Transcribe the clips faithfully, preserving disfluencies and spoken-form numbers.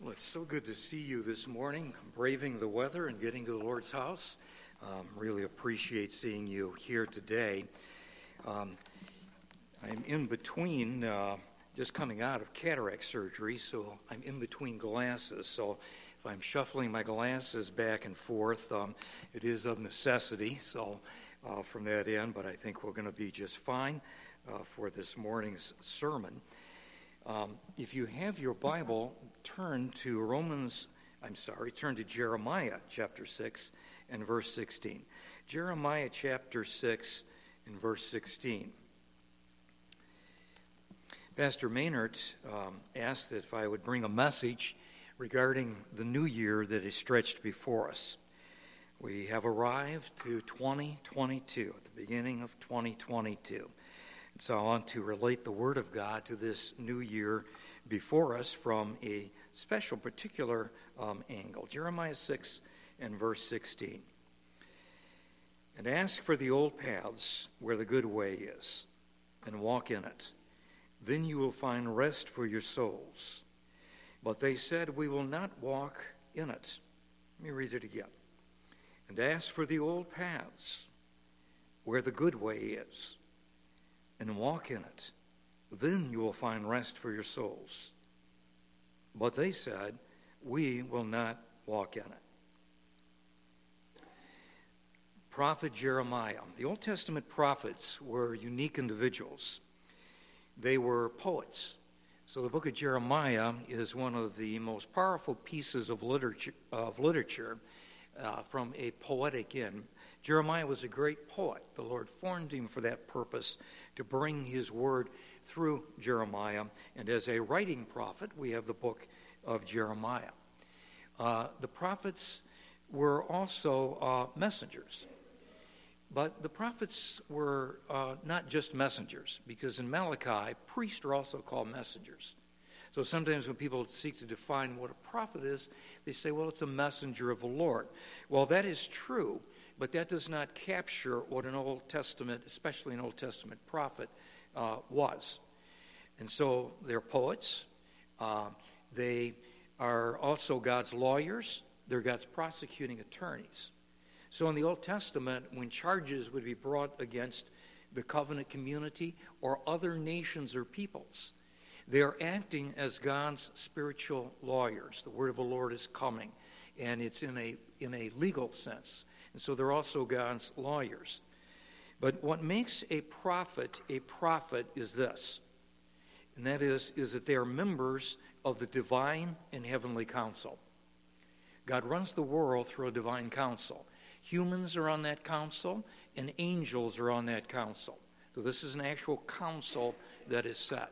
Well, it's so good to see you this morning, braving the weather and getting to the Lord's house. Um, really appreciate seeing you here today. Um, I'm in between, uh, just coming out of cataract surgery, so I'm in between glasses. So if I'm shuffling my glasses back and forth, um, it is of necessity. So uh, from that end, but I think we're going to be just fine uh, for this morning's sermon. Um, if you have your Bible, turn to Romans, I'm sorry, turn to Jeremiah chapter six and verse sixteen. Jeremiah chapter six and verse sixteen. Pastor Maynard um, asked that if I would bring a message regarding the new year that is stretched before us. We have arrived to twenty twenty-two, at the beginning of twenty twenty-two. So I want to relate the Word of God to this new year before us from a special, particular um, angle. Jeremiah six and verse sixteen. And ask for the old paths where the good way is, and walk in it. Then you will find rest for your souls. But they said, we will not walk in it. Let me read it again. And ask for the old paths where the good way is, and walk in it. Then you will find rest for your souls. But they said, we will not walk in it. Prophet Jeremiah. The Old Testament prophets were unique individuals. They were poets. So the book of Jeremiah is one of the most powerful pieces of literature, of literature uh, from a poetic end. Jeremiah was a great poet. The Lord formed him for that purpose, to bring his word through Jeremiah. And as a writing prophet, we have the book of Jeremiah. Uh, the prophets were also uh, messengers. But the prophets were uh, not just messengers, because in Malachi, priests are also called messengers. So sometimes when people seek to define what a prophet is, they say, well, it's a messenger of the Lord. Well, that is true. But that does not capture what an Old Testament, especially an Old Testament prophet, uh, was. And so they're poets. Uh, they are also God's lawyers. They're God's prosecuting attorneys. So in the Old Testament, when charges would be brought against the covenant community or other nations or peoples, they are acting as God's spiritual lawyers. The word of the Lord is coming, and it's in a in a legal sense. And so they're also God's lawyers. But what makes a prophet a prophet is this, and that is, is that they are members of the divine and heavenly council. God runs the world through a divine council. Humans are on that council, and angels are on that council. So this is an actual council that is set.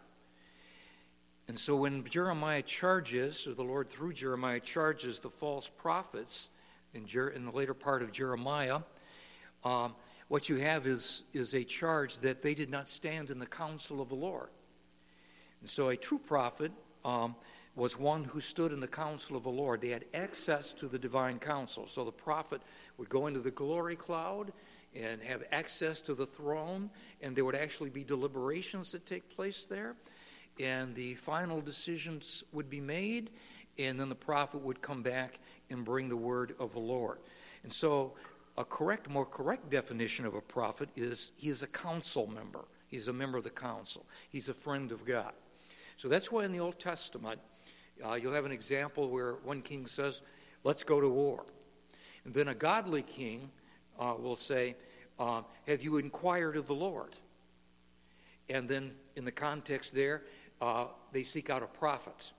And so when Jeremiah charges, or the Lord through Jeremiah charges the false prophets, In, Jer- in the later part of Jeremiah, um, what you have is, is a charge that they did not stand in the counsel of the Lord. And so a true prophet um, was one who stood in the counsel of the Lord. They had access to the divine counsel. So the prophet would go into the glory cloud and have access to the throne, and there would actually be deliberations that take place there, and the final decisions would be made, and then the prophet would come back and bring the word of the Lord. And so a correct, more correct definition of a prophet is he is a council member. He's a member of the council. He's a friend of God. So that's why in the Old Testament, uh, you'll have an example where one king says, let's go to war. And then a godly king uh, will say, uh, have you inquired of the Lord? And then in the context there, uh, they seek out a prophet.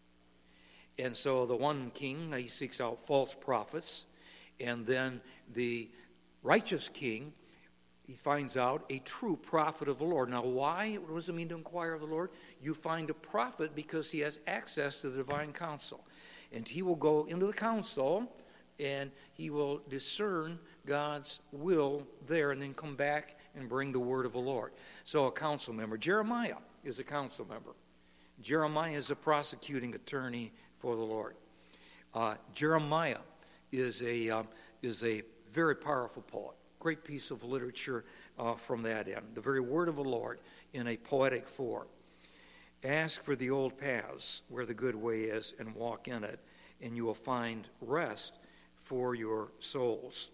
And so the one king, he seeks out false prophets. And then the righteous king, he finds out a true prophet of the Lord. Now why? What does it mean to inquire of the Lord? You find a prophet because he has access to the divine counsel. And he will go into the council and he will discern God's will there and then come back and bring the word of the Lord. So a council member. Jeremiah is a council member. Jeremiah is a prosecuting attorney for the Lord. Uh, Jeremiah is a um, is a very powerful poet. Great piece of literature uh, from that end. The very word of the Lord in a poetic form. Ask for the old paths where the good way is and walk in it, and you will find rest for your souls.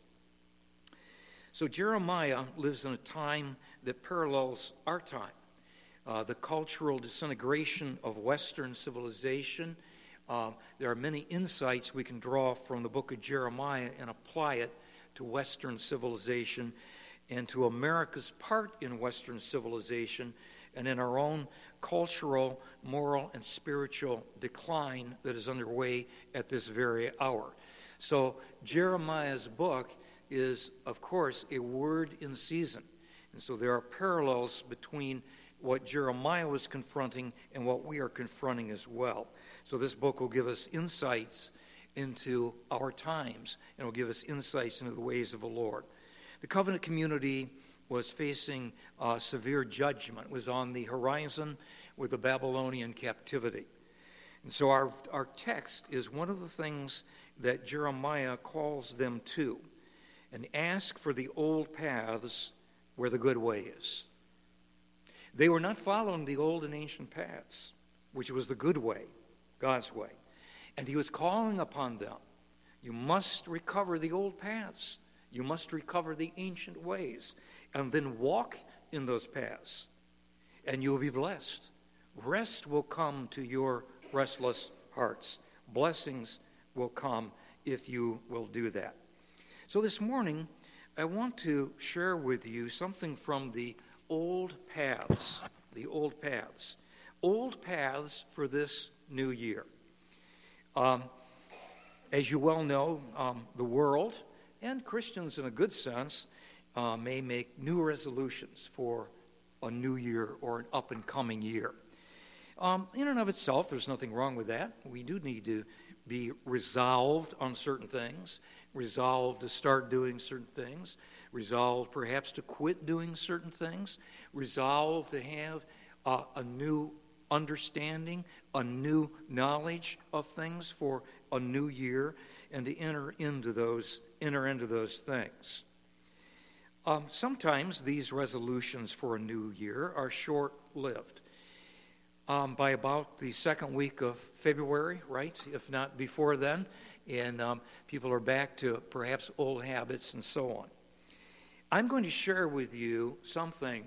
So Jeremiah lives in a time that parallels our time. Uh, the cultural disintegration of Western civilization. Uh, there are many insights we can draw from the book of Jeremiah and apply it to Western civilization and to America's part in Western civilization and in our own cultural, moral, and spiritual decline that is underway at this very hour. So Jeremiah's book is, of course, a word in season. And so there are parallels between what Jeremiah was confronting and what we are confronting as well. So this book will give us insights into our times and will give us insights into the ways of the Lord. The covenant community was facing uh, severe judgment, was on the horizon with the Babylonian captivity. And so our, our text is one of the things that Jeremiah calls them to. And ask for the old paths where the good way is. They were not following the old and ancient paths, which was the good way, God's way. And he was calling upon them. You must recover the old paths. You must recover the ancient ways. And then walk in those paths. And you will be blessed. Rest will come to your restless hearts. Blessings will come if you will do that. So this morning, I want to share with you something from the old paths, the old paths, old paths for this new year. Um, as you well know, um, the world, and Christians in a good sense, uh, may make new resolutions for a new year or an up-and-coming year. Um, in and of itself, there's nothing wrong with that. We do need to be resolved on certain things, resolved to start doing certain things, resolved perhaps to quit doing certain things, resolved to have uh, a new understanding, a new knowledge of things for a new year, and to enter into those enter into those things. Um, sometimes these resolutions for a new year are short-lived. Um, by about the second week of February, right, if not before then, and um, people are back to perhaps old habits and so on. I'm going to share with you something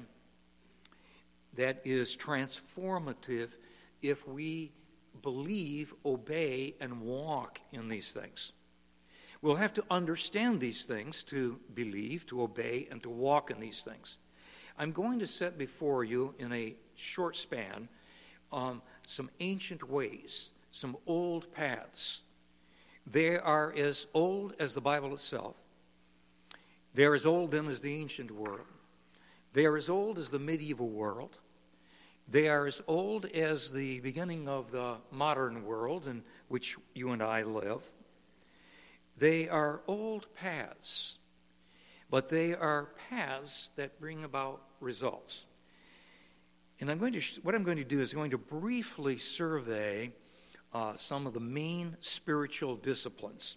that is transformative if we believe, obey, and walk in these things. We'll have to understand these things to believe, to obey, and to walk in these things. I'm going to set before you in a short span Um, some ancient ways, some old paths. They are as old as the Bible itself. They are as old then as the ancient world. They are as old as the medieval world. They are as old as the beginning of the modern world in which you and I live. They are old paths, but they are paths that bring about results. And I'm going to, what I'm going to do is I'm going to briefly survey uh, some of the main spiritual disciplines.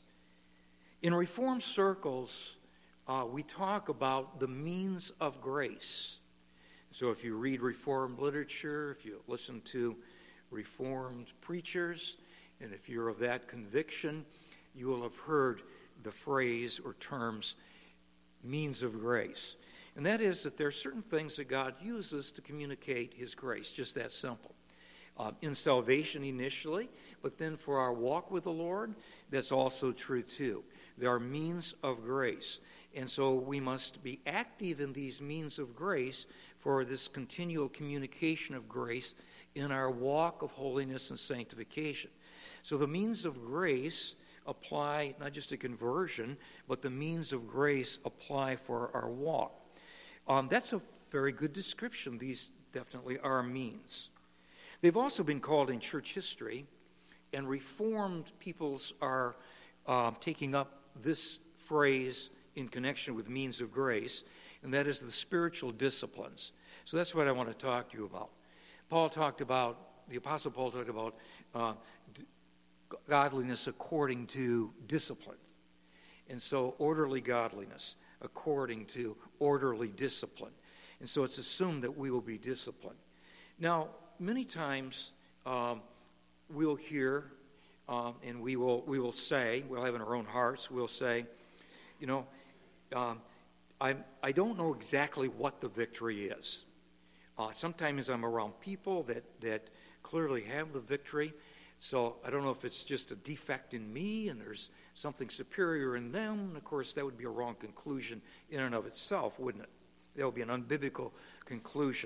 In Reformed circles, uh, we talk about the means of grace. So if you read Reformed literature, if you listen to Reformed preachers, and if you're of that conviction, you will have heard the phrase or terms, means of grace. And that is that there are certain things that God uses to communicate his grace, just that simple. Uh, in salvation initially, but then for our walk with the Lord, that's also true too. There are means of grace. And so we must be active in these means of grace for this continual communication of grace in our walk of holiness and sanctification. So the means of grace apply not just to conversion, but the means of grace apply for our walk. Um, that's a very good description. These definitely are means. They've also been called in church history, and Reformed peoples are uh, taking up this phrase in connection with means of grace, and that is the spiritual disciplines. So that's what I want to talk to you about. Paul talked about, the Apostle Paul talked about uh, d- godliness according to discipline. And so orderly godliness according to orderly discipline. And so it's assumed that we will be disciplined. Now, many times um, we'll hear, um, and we will we will say, we'll have in our own hearts, we'll say, you know, um, I I don't know exactly what the victory is. Uh, sometimes I'm around people that, that clearly have the victory, so I don't know if it's just a defect in me and there's something superior in them. And of course, that would be a wrong conclusion in and of itself, wouldn't it? That would be an unbiblical conclusion.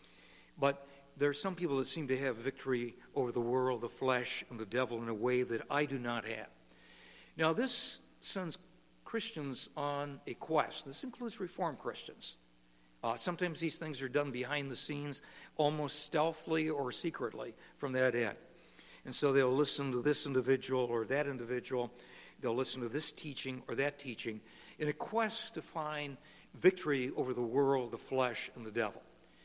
But there are some people that seem to have victory over the world, the flesh, and the devil in a way that I do not have. Now, this sends Christians on a quest. This includes Reformed Christians. Uh, sometimes these things are done behind the scenes, almost stealthily or secretly from that end. And so they'll listen to this individual or that individual. They'll listen to this teaching or that teaching in a quest to find victory over the world, the flesh, and the devil.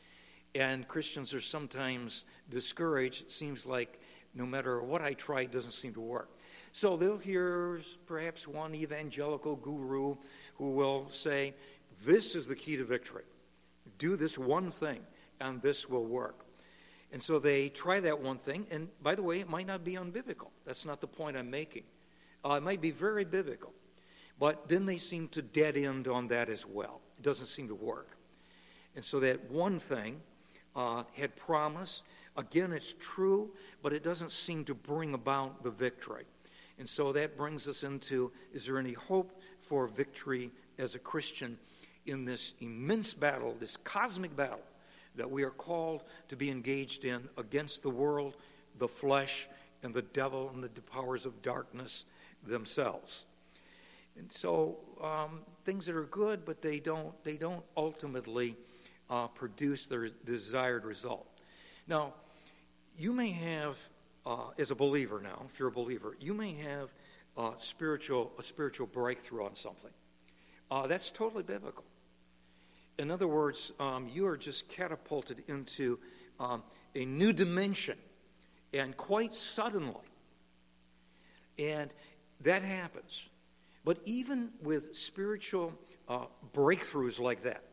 And Christians are sometimes discouraged. It seems like no matter what I try, it doesn't seem to work. So they'll hear perhaps one evangelical guru who will say, this is the key to victory. Do this one thing, and this will work. And so they try that one thing, and by the way, it might not be unbiblical. That's not the point I'm making. Uh, it might be very biblical. But then they seem to dead end on that as well. It doesn't seem to work. And so that one thing uh, had promise. Again, it's true, but it doesn't seem to bring about the victory. And so that brings us into, is there any hope for victory as a Christian in this immense battle, this cosmic battle that we are called to be engaged in against the world, the flesh, and the devil and the powers of darkness themselves? And so um, things that are good, but they don't they don't ultimately uh, produce their desired result. Now, you may have, uh, as a believer now, if you're a believer, you may have uh, spiritual a spiritual breakthrough on something. Uh, that's totally biblical. In other words, um, you are just catapulted into um, a new dimension, and quite suddenly. And that happens. But even with spiritual uh, breakthroughs like that,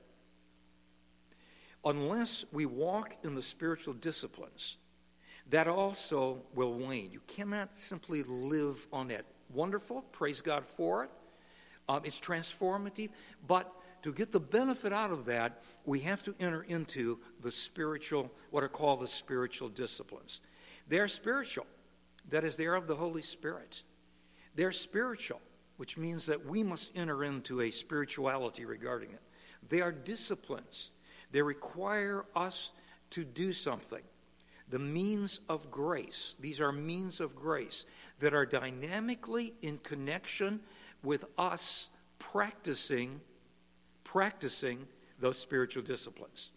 unless we walk in the spiritual disciplines, that also will wane. You cannot simply live on that. Wonderful, praise God for it. Um, it's transformative, but to get the benefit out of that, we have to enter into the spiritual, what are called the spiritual disciplines. They're spiritual. That is, they're of the Holy Spirit. They're spiritual, which means that we must enter into a spirituality regarding it. They are disciplines. They require us to do something. The means of grace. These are means of grace that are dynamically in connection with us practicing practicing those spiritual disciplines.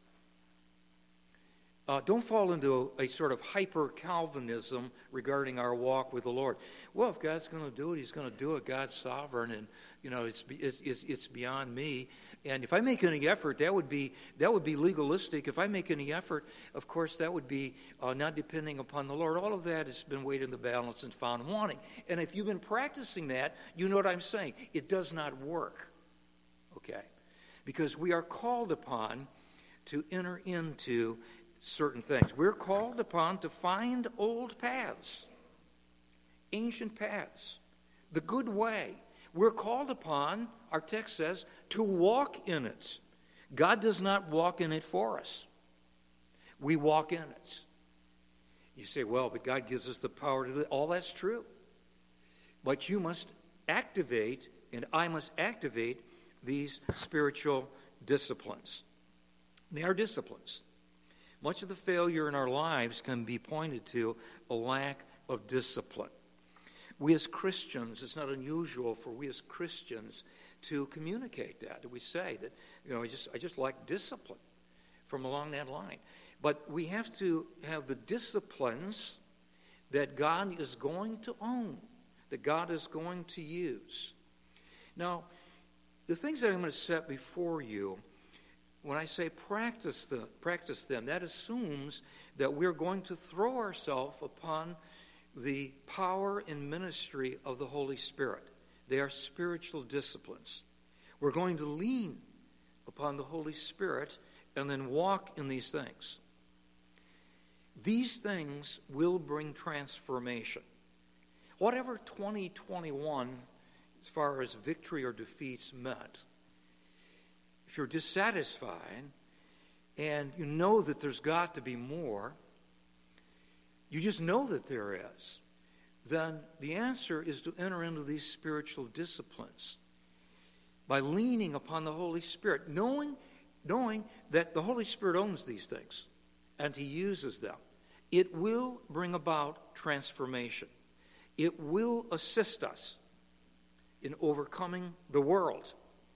Uh, don't fall into a, a sort of hyper-Calvinism regarding our walk with the Lord. Well, if God's going to do it, he's going to do it. God's sovereign, and you know it's, it's it's it's beyond me. And if I make any effort, that would be that would be legalistic. If I make any effort, of course, that would be uh, not depending upon the Lord. All of that has been weighed in the balance and found wanting. And if you've been practicing that, you know what I'm saying. It does not work. Okay. Because we are called upon to enter into certain things. We're called upon to find old paths, ancient paths, the good way. We're called upon, our text says, to walk in it. God does not walk in it for us. We walk in it. You say, well, but God gives us the power to do it. All that's true. But you must activate, and I must activate, these spiritual disciplines. They are disciplines. Much of the failure in our lives can be pointed to a lack of discipline. We as Christians, it's not unusual for we as Christians to communicate that. We say that, you know, I just I just lack discipline from along that line. But we have to have the disciplines that God is going to own, that God is going to use. Now, the things that I'm going to set before you, when I say practice, the, practice them, that assumes that we're going to throw ourselves upon the power and ministry of the Holy Spirit. They are spiritual disciplines. We're going to lean upon the Holy Spirit and then walk in these things. These things will bring transformation. Whatever twenty twenty-one, as far as victory or defeats, meant, if you're dissatisfied and you know that there's got to be more, you just know that there is, then the answer is to enter into these spiritual disciplines by leaning upon the Holy Spirit, knowing, knowing that the Holy Spirit owns these things and He uses them. It will bring about transformation. It will assist us in overcoming the world,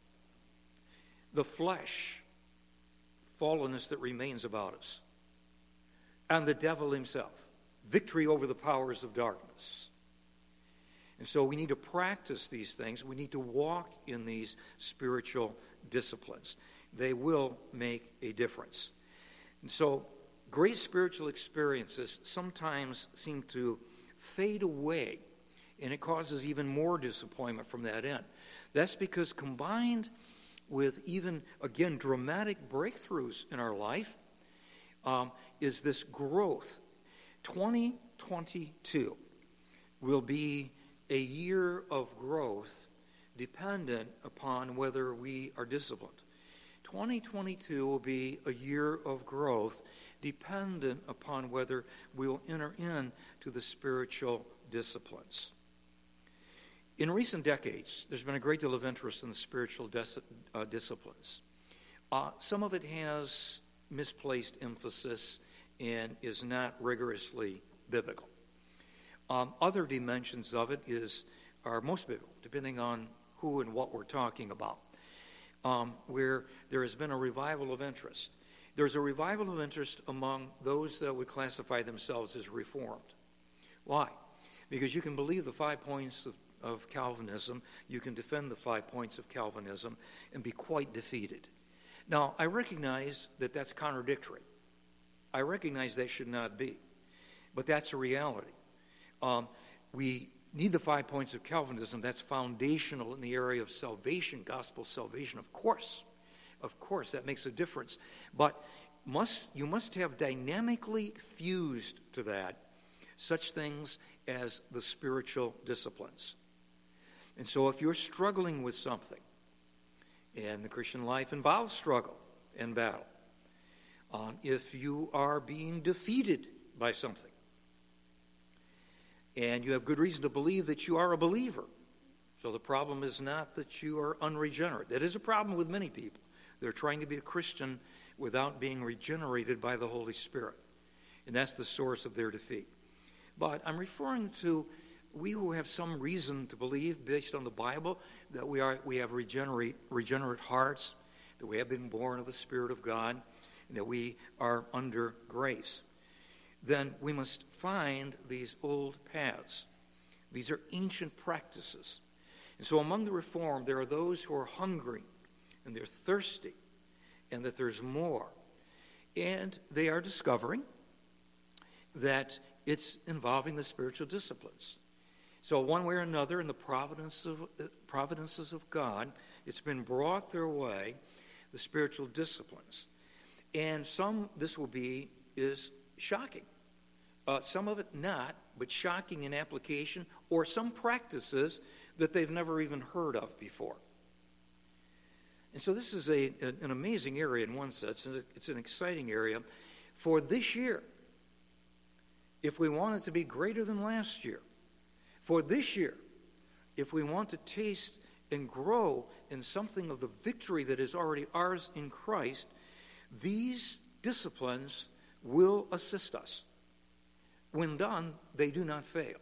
the flesh, fallenness that remains about us, and the devil himself. Victory over the powers of darkness. And so we need to practice these things. We need to walk in these spiritual disciplines. They will make a difference. And so great spiritual experiences sometimes seem to fade away, and it causes even more disappointment from that end. That's because combined with even, again, dramatic breakthroughs in our life um, is this growth. twenty twenty-two will be a year of growth dependent upon whether we are disciplined. twenty twenty-two will be a year of growth dependent upon whether we will enter into the spiritual disciplines. In recent decades, there's been a great deal of interest in the spiritual dis- uh, disciplines. Uh, some of it has misplaced emphasis and is not rigorously biblical. Um, other dimensions of it is are most biblical, depending on who and what we're talking about, um, where there has been a revival of interest. There's a revival of interest among those that would classify themselves as Reformed. Why? Because you can believe the five points of, of Calvinism, you can defend the five points of Calvinism, and be quite defeated. Now, I recognize that that's contradictory. I recognize that should not be. But that's a reality. Um, we need the five points of Calvinism. That's foundational in the area of salvation, gospel salvation, of course. Of course, that makes a difference. But must you must have dynamically fused to that such things as the spiritual disciplines. And so if you're struggling with something, and the Christian life involves struggle and battle, um, if you are being defeated by something, and you have good reason to believe that you are a believer, so the problem is not that you are unregenerate. That is a problem with many people. They're trying to be a Christian without being regenerated by the Holy Spirit. And that's the source of their defeat. But I'm referring to we who have some reason to believe, based on the Bible, that we are we have regenerate regenerate hearts, that we have been born of the Spirit of God, and that we are under grace. Then we must find these old paths. These are ancient practices. And so among the Reformed, there are those who are hungry and they're thirsty and that there's more. And they are discovering that it's involving the spiritual disciplines. So one way or another, in the providence of, uh, providences of God, it's been brought their way, the spiritual disciplines. And some, this will be, is shocking. Uh, some of it not, but shocking in application, or some practices that they've never even heard of before. And so this is a, an amazing area in one sense. It's an exciting area for this year. If we want it to be greater than last year, for this year, if we want to taste and grow in something of the victory that is already ours in Christ, these disciplines will assist us. When done, they do not fail.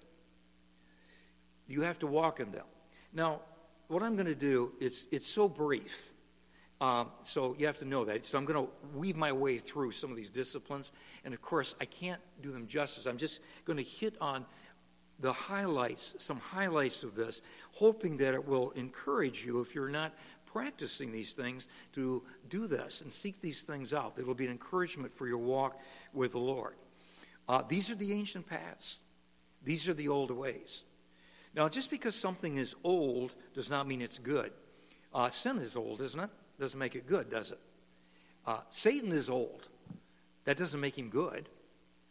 You have to walk in them. Now, what I'm going to do, it's, it's so brief. Um, so you have to know that. So I'm going to weave my way through some of these disciplines. And, of course, I can't do them justice. I'm just going to hit on the highlights, some highlights of this, hoping that it will encourage you, if you're not practicing these things, to do this and seek these things out. It will be an encouragement for your walk with the Lord. Uh, these are the ancient paths. These are the old ways. Now, just because something is old does not mean it's good. Uh, sin is old, isn't it? Doesn't make it good, does it? Uh, Satan is old. That doesn't make him good.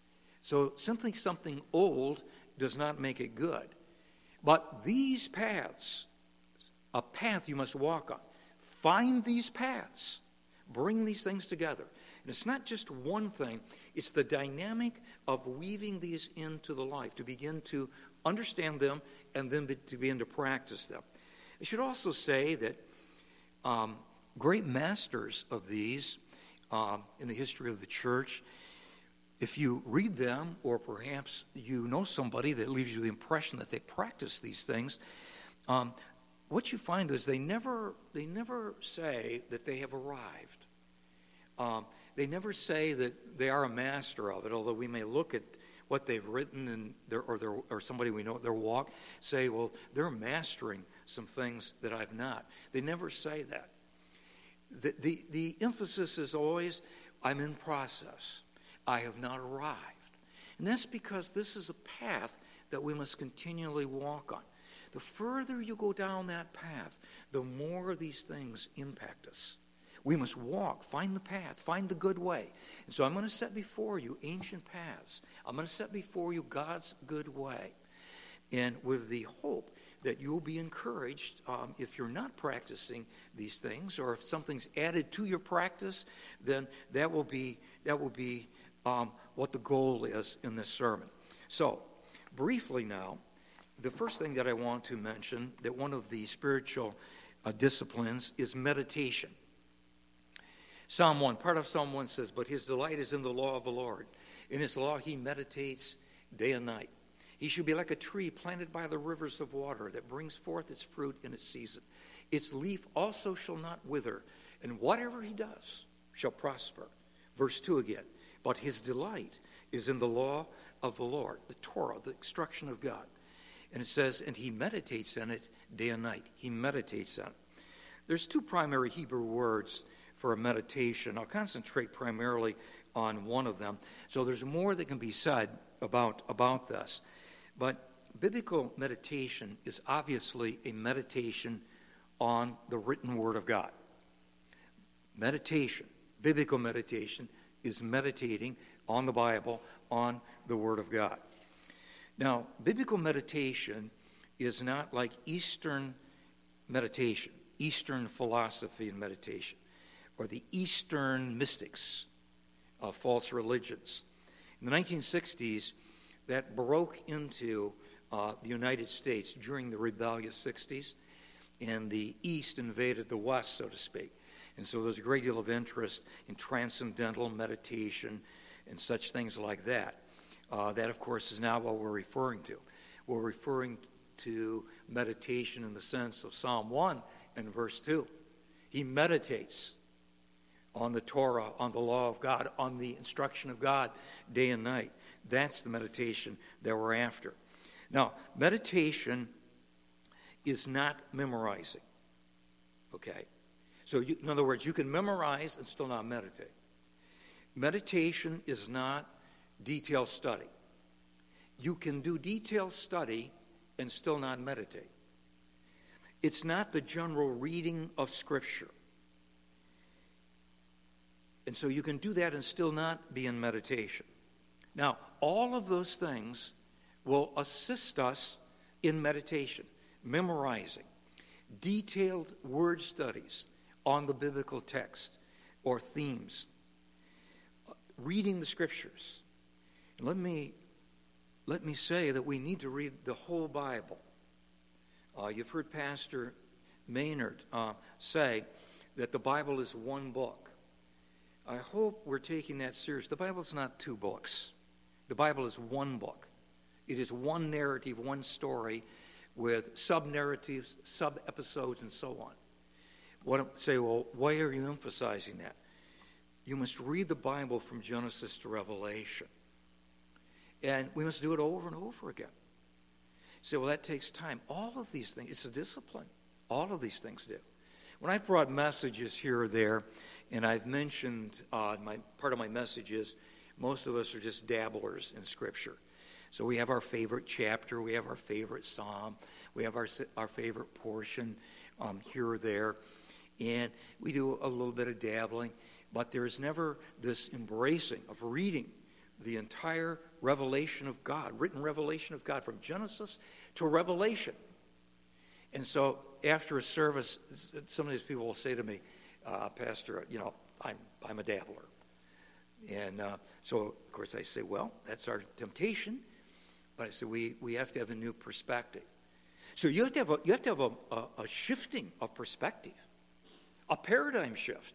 So simply something old does not make it good. But these paths, a path you must walk on, find these paths, bring these things together. And it's not just one thing, it's the dynamic of weaving these into the life, to begin to understand them and then be, to begin to practice them. I should also say that um, great masters of these um, in the history of the church, if you read them, or perhaps you know somebody that leaves you the impression that they practice these things, um, what you find is they never they never say that they have arrived. Um, they never say that they are a master of it, although we may look at what they've written and their, or their, or somebody we know their walk, say, well, they're mastering some things that I've not. They never say that. The, the, the emphasis is always, I'm in process. I have not arrived. And that's because this is a path that we must continually walk on. The further you go down that path, the more these things impact us. We must walk, find the path, find the good way. And so I'm going to set before you ancient paths. I'm going to set before you God's good way. And with the hope that you'll be encouraged um, if you're not practicing these things, or if something's added to your practice, then that will be that will be um, what the goal is in this sermon. So, briefly now, the first thing that I want to mention, that one of the spiritual uh, disciplines is meditation. Psalm one, part of Psalm one says, but his delight is in the law of the Lord. In his law he meditates day and night. He should be like a tree planted by the rivers of water that brings forth its fruit in its season. Its leaf also shall not wither, and whatever he does shall prosper. Verse two again, but his delight is in the law of the Lord, the Torah, the instruction of God. And it says, and he meditates on it day and night. He meditates on it. There's two primary Hebrew words for a meditation. I'll concentrate primarily on one of them. So there's more that can be said about, about this. But biblical meditation is obviously a meditation on the written Word of God. Meditation, biblical meditation, is meditating on the Bible, on the Word of God. Now, biblical meditation is not like Eastern meditation, Eastern philosophy and meditation, or the Eastern mystics of false religions. In the nineteen sixties, that broke into uh, the United States during the rebellious sixties, and the East invaded the West, so to speak. And so there's a great deal of interest in transcendental meditation and such things like that. Uh, that, of course, is not what we're referring to. We're referring to meditation in the sense of Psalm one and verse two. He meditates on the Torah, on the law of God, on the instruction of God day and night. That's the meditation that we're after. Now, meditation is not memorizing. Okay? So, you, in other words, you can memorize and still not meditate. Meditation is not detailed study. You can do detailed study and still not meditate. It's not the general reading of Scripture. And so you can do that and still not be in meditation. Now, all of those things will assist us in meditation, memorizing, detailed word studies on the biblical text or themes, reading the Scriptures. And let me let me say that we need to read the whole Bible. Uh, you've heard Pastor Maynard uh, say that the Bible is one book. I hope we're taking that serious. The Bible is not two books. The Bible is one book. It is one narrative, one story, with sub-narratives, sub-episodes, and so on. What say, well, why are you emphasizing that? You must read the Bible from Genesis to Revelation. And we must do it over and over again. You say, well, that takes time. All of these things, it's a discipline. All of these things do. When I brought messages here or there, and I've mentioned, uh, my part of my message is, most of us are just dabblers in Scripture. So we have our favorite chapter, we have our favorite psalm, we have our our favorite portion um, here or there, and we do a little bit of dabbling, but there is never this embracing of reading the entire revelation of God, written revelation of God from Genesis to Revelation. And so after a service, some of these people will say to me, uh, Pastor, you know, I'm, I'm a dabbler. And uh, so, of course, I say, well, that's our temptation. But I say, we, we have to have a new perspective. So you have to have a, you have to have a, a, a shifting of perspective, a paradigm shift,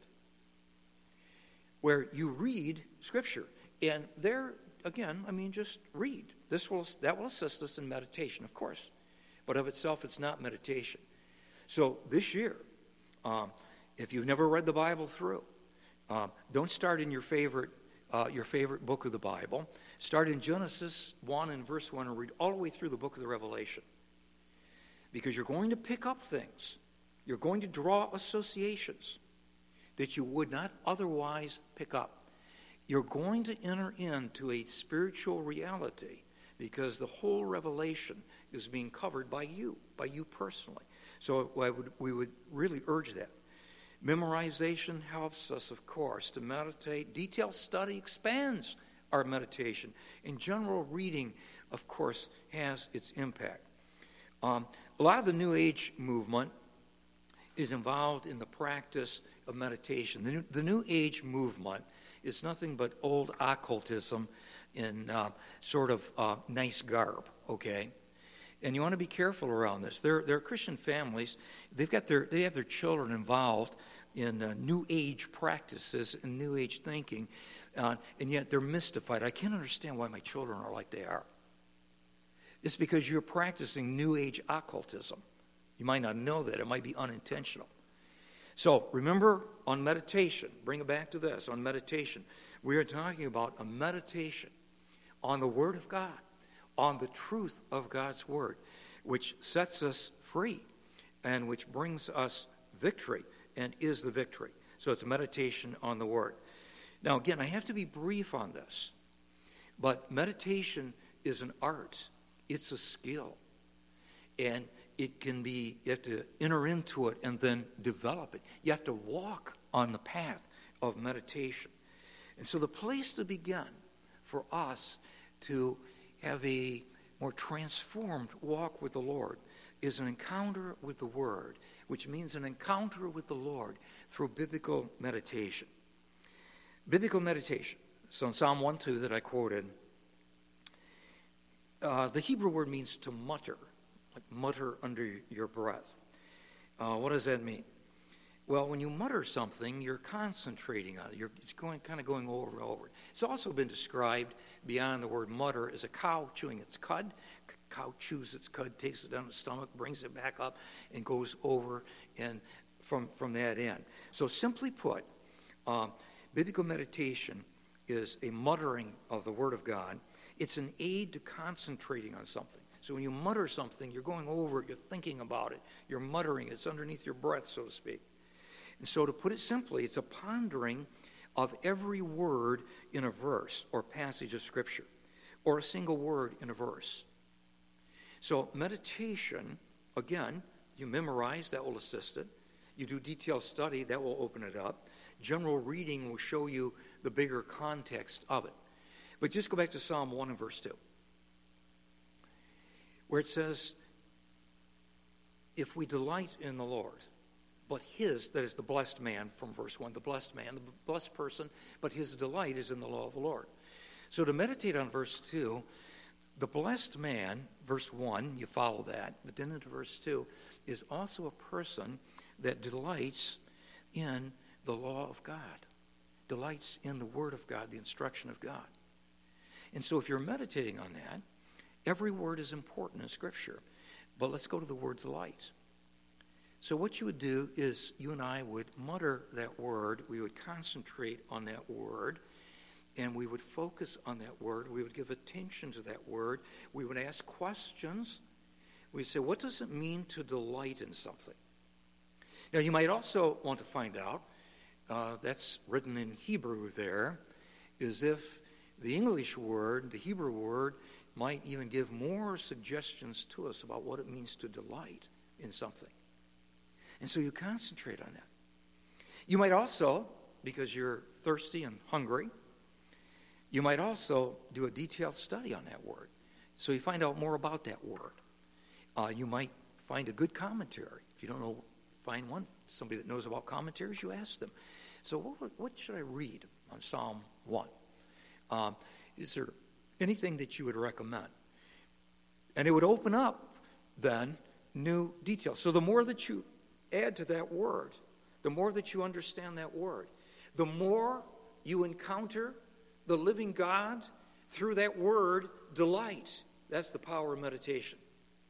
where you read Scripture. And there, again, I mean, just read. This will that will assist us in meditation, of course. But of itself, it's not meditation. So this year, um, if you've never read the Bible through, um, don't start in your favorite uh, your favorite book of the Bible. Start in Genesis one and verse one and read all the way through the book of the Revelation. Because you're going to pick up things. You're going to draw associations that you would not otherwise pick up. You're going to enter into a spiritual reality because the whole Revelation is being covered by you, by you personally. So I would, we would really urge that. Memorization helps us, of course, to meditate. Detailed study expands our meditation. And general reading, of course, has its impact. Um, a lot of the New Age movement is involved in the practice of meditation. The New, the New Age movement is nothing but old occultism in uh, sort of uh, nice garb, okay? And you want to be careful around this. There, there are Christian families. They've got their, they have their children involved in uh, New Age practices and New Age thinking, uh, and yet they're mystified. I can't understand why my children are like they are. It's because you're practicing New Age occultism. You might not know that. It might be unintentional. So remember, on meditation, bring it back to this, on meditation, we are talking about a meditation on the Word of God, on the truth of God's Word, which sets us free and which brings us victory and is the victory. So it's a meditation on the Word. Now, again, I have to be brief on this, but meditation is an art. It's a skill. And it can be, you have to enter into it and then develop it. You have to walk on the path of meditation. And so the place to begin for us to have a more transformed walk with the Lord is an encounter with the Word, which means an encounter with the Lord through biblical meditation. Biblical meditation. So in Psalm one two that I quoted, uh, the Hebrew word means to mutter, like mutter under your breath. Uh, what does that mean? Well, when you mutter something, you're concentrating on it. You're, it's going, kind of going over and over. It's also been described beyond the word mutter as a cow chewing its cud. Cow chews its cud, takes it down the stomach, brings it back up, and goes over and from, from that end. So simply put, um, biblical meditation is a muttering of the Word of God. It's an aid to concentrating on something. So when you mutter something, you're going over it, you're thinking about it, you're muttering, it's underneath your breath, so to speak. And so to put it simply, it's a pondering of every word in a verse or passage of Scripture, or a single word in a verse. So meditation, again, you memorize, that will assist it. You do detailed study, that will open it up. General reading will show you the bigger context of it. But just go back to Psalm one and verse two, where it says, if we delight in the Lord, but his, that is the blessed man from verse one, the blessed man, the blessed person, but his delight is in the law of the Lord. So to meditate on verse two, the blessed man, verse one, you follow that, but then into verse two, is also a person that delights in the law of God, delights in the Word of God, the instruction of God. And so if you're meditating on that, every word is important in Scripture. But let's go to the word delight. So what you would do is you and I would mutter that word. We would concentrate on that word. And we would focus on that word. We would give attention to that word. We would ask questions. We'd say, what does it mean to delight in something? Now, you might also want to find out, uh, that's written in Hebrew there, is if the English word, the Hebrew word, might even give more suggestions to us about what it means to delight in something. And so you concentrate on that. You might also, because you're thirsty and hungry, You might also do a detailed study on that word, so you find out more about that word. Uh, you might find a good commentary. If you don't know, find one, somebody that knows about commentaries, you ask them. So what, what should I read on Psalm one? Um, is there anything that you would recommend? And it would open up, then, new details. So the more that you add to that word, the more that you understand that word, the more you encounter the living God through that word, delight. That's the power of meditation.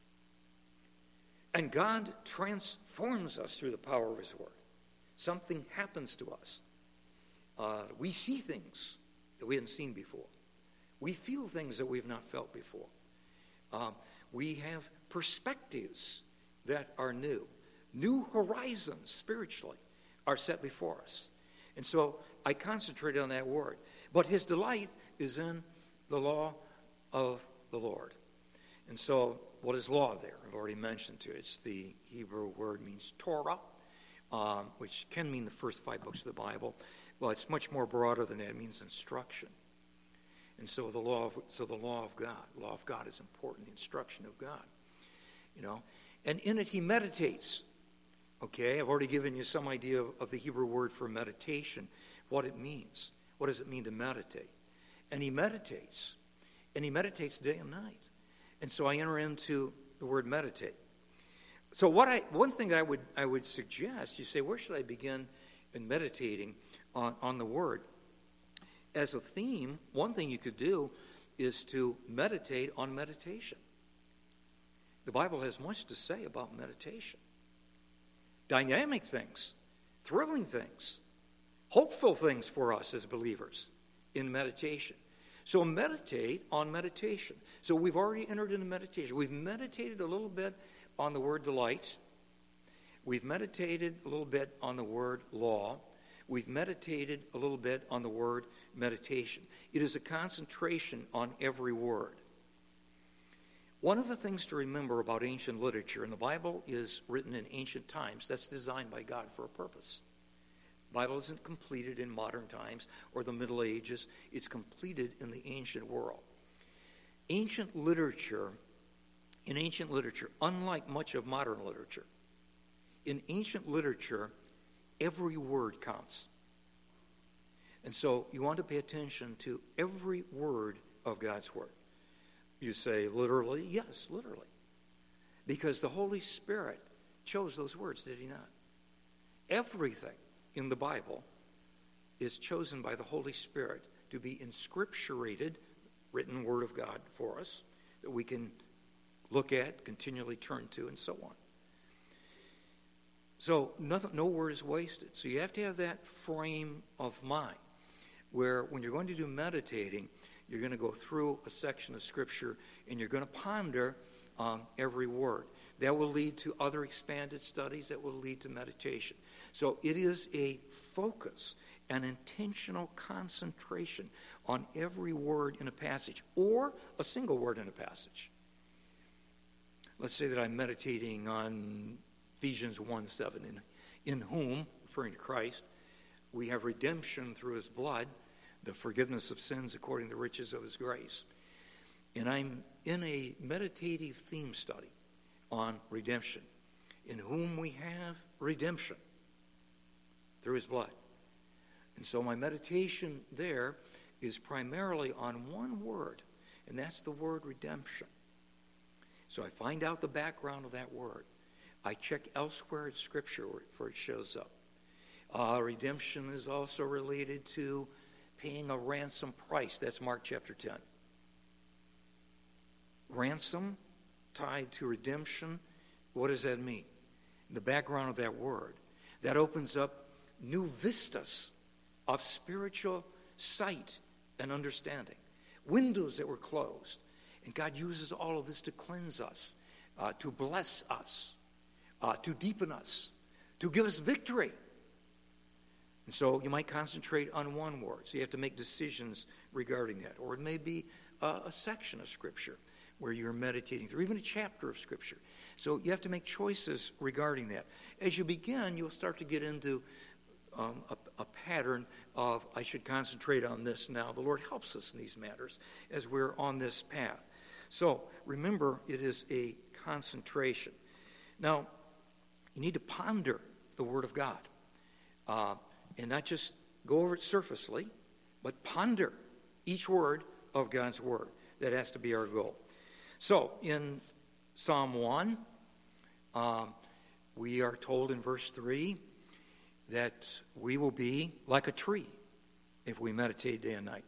And God transforms us through the power of his word. Something happens to us. Uh, we see things that we haven't seen before. We feel things that we've not felt before. Um, we have perspectives that are new. New horizons spiritually are set before us. And so I concentrated on that word. But his delight is in the law of the Lord. And so what is law there? I've already mentioned to you. It's the Hebrew word means Torah, um, which can mean the first five books of the Bible. Well, it's much more broader than that. It means instruction. And so the law of, so the law of God. The law of God is important, the instruction of God. You know, and in it he meditates. Okay, I've already given you some idea of, of the Hebrew word for meditation, what it means. What does it mean to meditate? And he meditates. And he meditates day and night. And so I enter into the word meditate. So what I one thing I would I would suggest, you say, where should I begin in meditating on, on the word? As a theme, one thing you could do is to meditate on meditation. The Bible has much to say about meditation. Dynamic things, thrilling things, hopeful things for us as believers in meditation. So meditate on meditation. So we've already entered into meditation. We've meditated a little bit on the word delight. We've meditated a little bit on the word law. We've meditated a little bit on the word meditation. It is a concentration on every word. One of the things to remember about ancient literature, and the Bible is written in ancient times, that's designed by God for a purpose. The Bible isn't completed in modern times or the Middle Ages. It's completed in the ancient world. Ancient literature, in ancient literature, unlike much of modern literature, in ancient literature, every word counts. And so you want to pay attention to every word of God's word. You say, literally? Yes, literally. Because the Holy Spirit chose those words, did he not? Everything in the Bible is chosen by the Holy Spirit to be inscripturated, written word of God for us, that we can look at, continually turn to, and so on. So nothing, no word is wasted. So you have to have that frame of mind where when you're going to do meditating, you're going to go through a section of Scripture and you're going to ponder um, every word. That will lead to other expanded studies that will lead to meditation. So it is a focus, an intentional concentration on every word in a passage or a single word in a passage. Let's say that I'm meditating on Ephesians one seven, in, in whom, referring to Christ, we have redemption through his blood, the forgiveness of sins according to the riches of his grace. And I'm in a meditative theme study on redemption, in whom we have redemption through his blood. And so my meditation there is primarily on one word, and that's the word redemption. So I find out the background of that word. I check elsewhere in Scripture where it shows up. Uh, redemption is also related to paying a ransom price. That's Mark chapter ten. Ransom tied to redemption. What does that mean? The background of that word. That opens up new vistas of spiritual sight and understanding. Windows that were closed. And God uses all of this to cleanse us, uh, to bless us, uh, to deepen us, to give us victory. And so you might concentrate on one word. So you have to make decisions regarding that. Or it may be a, a section of Scripture where you're meditating through, even a chapter of Scripture. So you have to make choices regarding that. As you begin, you'll start to get into um, a, a pattern of, I should concentrate on this now. The Lord helps us in these matters as we're on this path. So remember, it is a concentration. Now, you need to ponder the Word of God. Uh, and not just go over it surfacely, but ponder each word of God's Word. That has to be our goal. So, in Psalm one, um, we are told in verse three that we will be like a tree if we meditate day and night.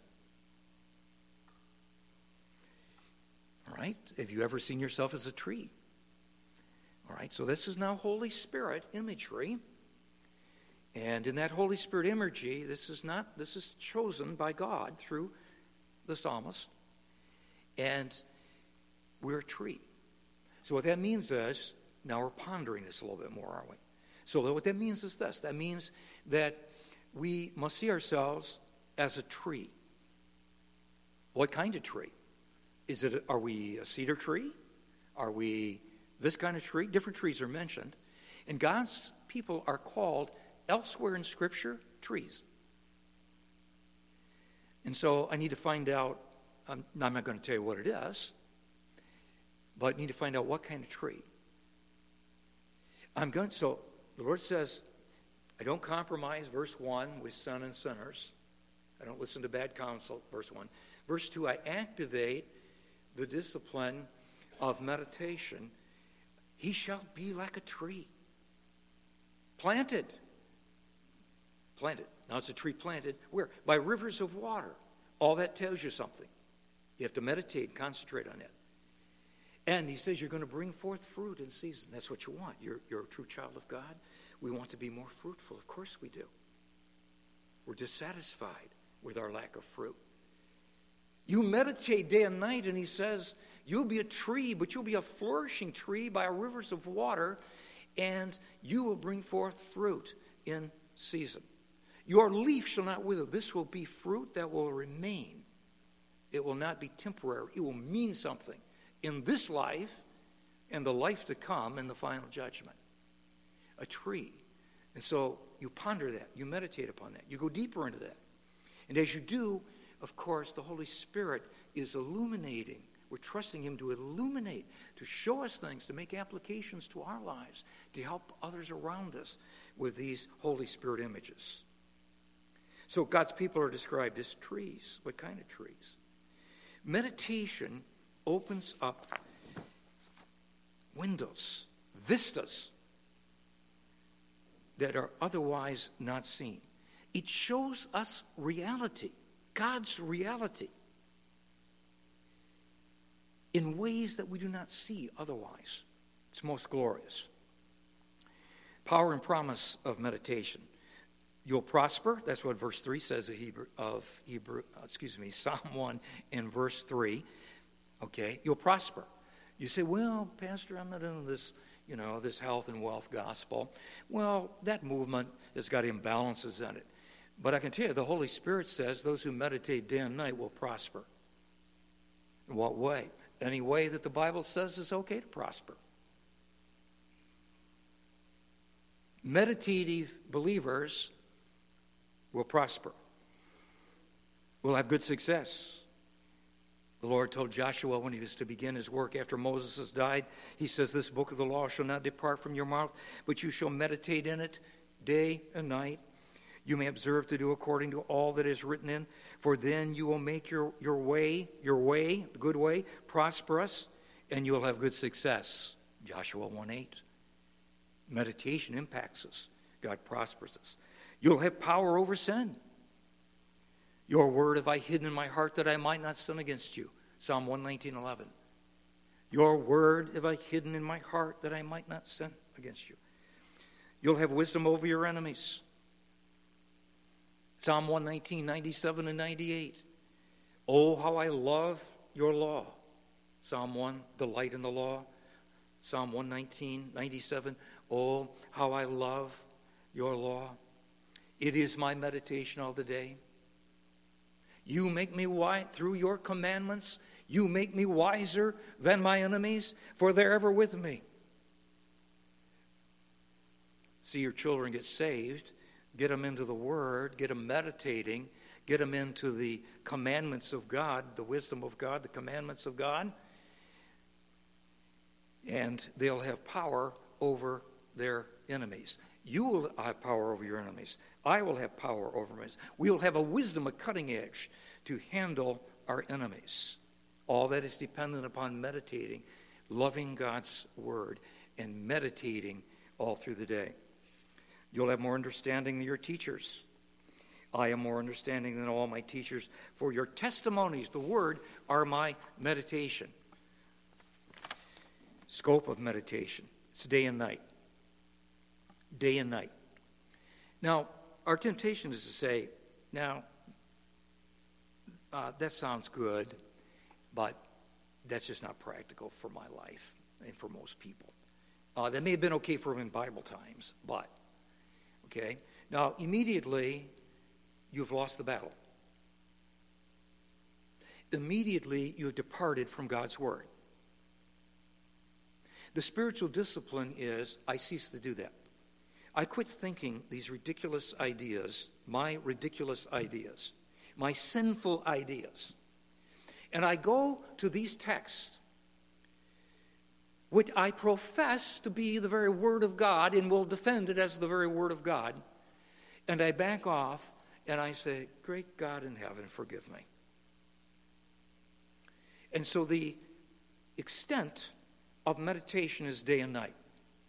All right? Have you ever seen yourself as a tree? All right, so this is now Holy Spirit imagery. And in that Holy Spirit imagery, this is not, this is chosen by God through the psalmist. And we're a tree. So what that means is, now we're pondering this a little bit more, aren't we? So what that means is this. That means that we must see ourselves as a tree. What kind of tree? Is it, are we a cedar tree? Are we this kind of tree? Different trees are mentioned. And God's people are called elsewhere in Scripture, trees. And so I need to find out, I'm, I'm not going to tell you what it is, but I need to find out what kind of tree. I'm going, so the Lord says, I don't compromise, verse one, with son and sinners. I don't listen to bad counsel, verse one. Verse two, I activate the discipline of meditation. He shall be like a tree. Planted. Planted. Now it's a tree planted. Where? By rivers of water. All that tells you something. You have to meditate and concentrate on it. And he says you're going to bring forth fruit in season. That's what you want. You're, you're a true child of God. We want to be more fruitful. Of course we do. We're dissatisfied with our lack of fruit. You meditate day and night, and he says you'll be a tree, but you'll be a flourishing tree by rivers of water, and you will bring forth fruit in season. Your leaf shall not wither. This will be fruit that will remain. It will not be temporary. It will mean something in this life and the life to come in the final judgment. A tree. And so you ponder that. You meditate upon that. You go deeper into that. And as you do, of course, the Holy Spirit is illuminating. We're trusting him to illuminate, to show us things, to make applications to our lives, to help others around us with these Holy Spirit images. So God's people are described as trees. What kind of trees? Meditation opens up windows, vistas that are otherwise not seen. It shows us reality, God's reality, in ways that we do not see otherwise. It's most glorious. Power and promise of meditation. You'll prosper. That's what verse three says of Hebrew, of Hebrew, excuse me, Psalm one in verse three. Okay, you'll prosper. You say, well, Pastor, I'm not into this, you know, this health and wealth gospel. Well, that movement has got imbalances in it. But I can tell you, the Holy Spirit says those who meditate day and night will prosper. In what way? Any way that the Bible says is okay to prosper. Meditative believers will prosper. Will have good success. The Lord told Joshua when he was to begin his work after Moses has died, he says, this book of the law shall not depart from your mouth, but you shall meditate in it day and night. You may observe to do according to all that is written in, for then you will make your, your way, your way, the good way, prosperous, and you will have good success. Joshua one eight. Meditation impacts us. God prospers us. You'll have power over sin. Your word have I hidden in my heart that I might not sin against you. Psalm one nineteen eleven. Your word have I hidden in my heart that I might not sin against you. You'll have wisdom over your enemies. Psalm one nineteen, ninety-seven and ninety-eight. Oh, how I love your law. Psalm one, delight in the law. Psalm one nineteen, ninety-seven. Oh, how I love your law. It is my meditation all the day. You make me wise through your commandments. You make me wiser than my enemies, for they're ever with me. See your children get saved. get them into the Word, get them meditating, get them into the commandments of God, the wisdom of God, the commandments of God, and they'll have power over their enemies. You will have power over your enemies. I will have power over enemies. We will have a wisdom, a cutting edge to handle our enemies. All that is dependent upon meditating, loving God's Word, and meditating all through the day. You'll have more understanding than your teachers. I am more understanding than all my teachers, for your testimonies, the Word, are my meditation. Scope of meditation. It's day and night. Day and night. Now, our temptation is to say, now, uh, that sounds good, but that's just not practical for my life and for most people. Uh, that may have been okay for them in Bible times, but, okay? Now, immediately, you've lost the battle. Immediately, you have departed from God's Word. The spiritual discipline is, I cease to do that. I quit thinking these ridiculous ideas, my ridiculous ideas, my sinful ideas. And I go to these texts, which I profess to be the very Word of God and will defend it as the very Word of God. And I back off and I say, great God in heaven, forgive me. And so the extent of meditation is day and night.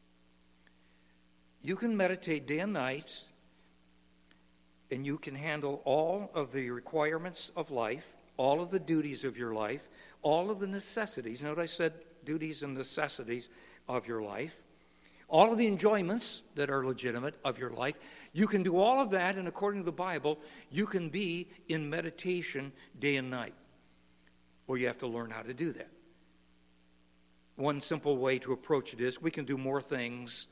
You can meditate day and night, and you can handle all of the requirements of life, all of the duties of your life, all of the necessities. Note I said duties and necessities of your life, all of the enjoyments that are legitimate of your life. You can do all of that, and according to the Bible, you can be in meditation day and night. Well, you have to learn how to do that. One simple way to approach it is we can do more things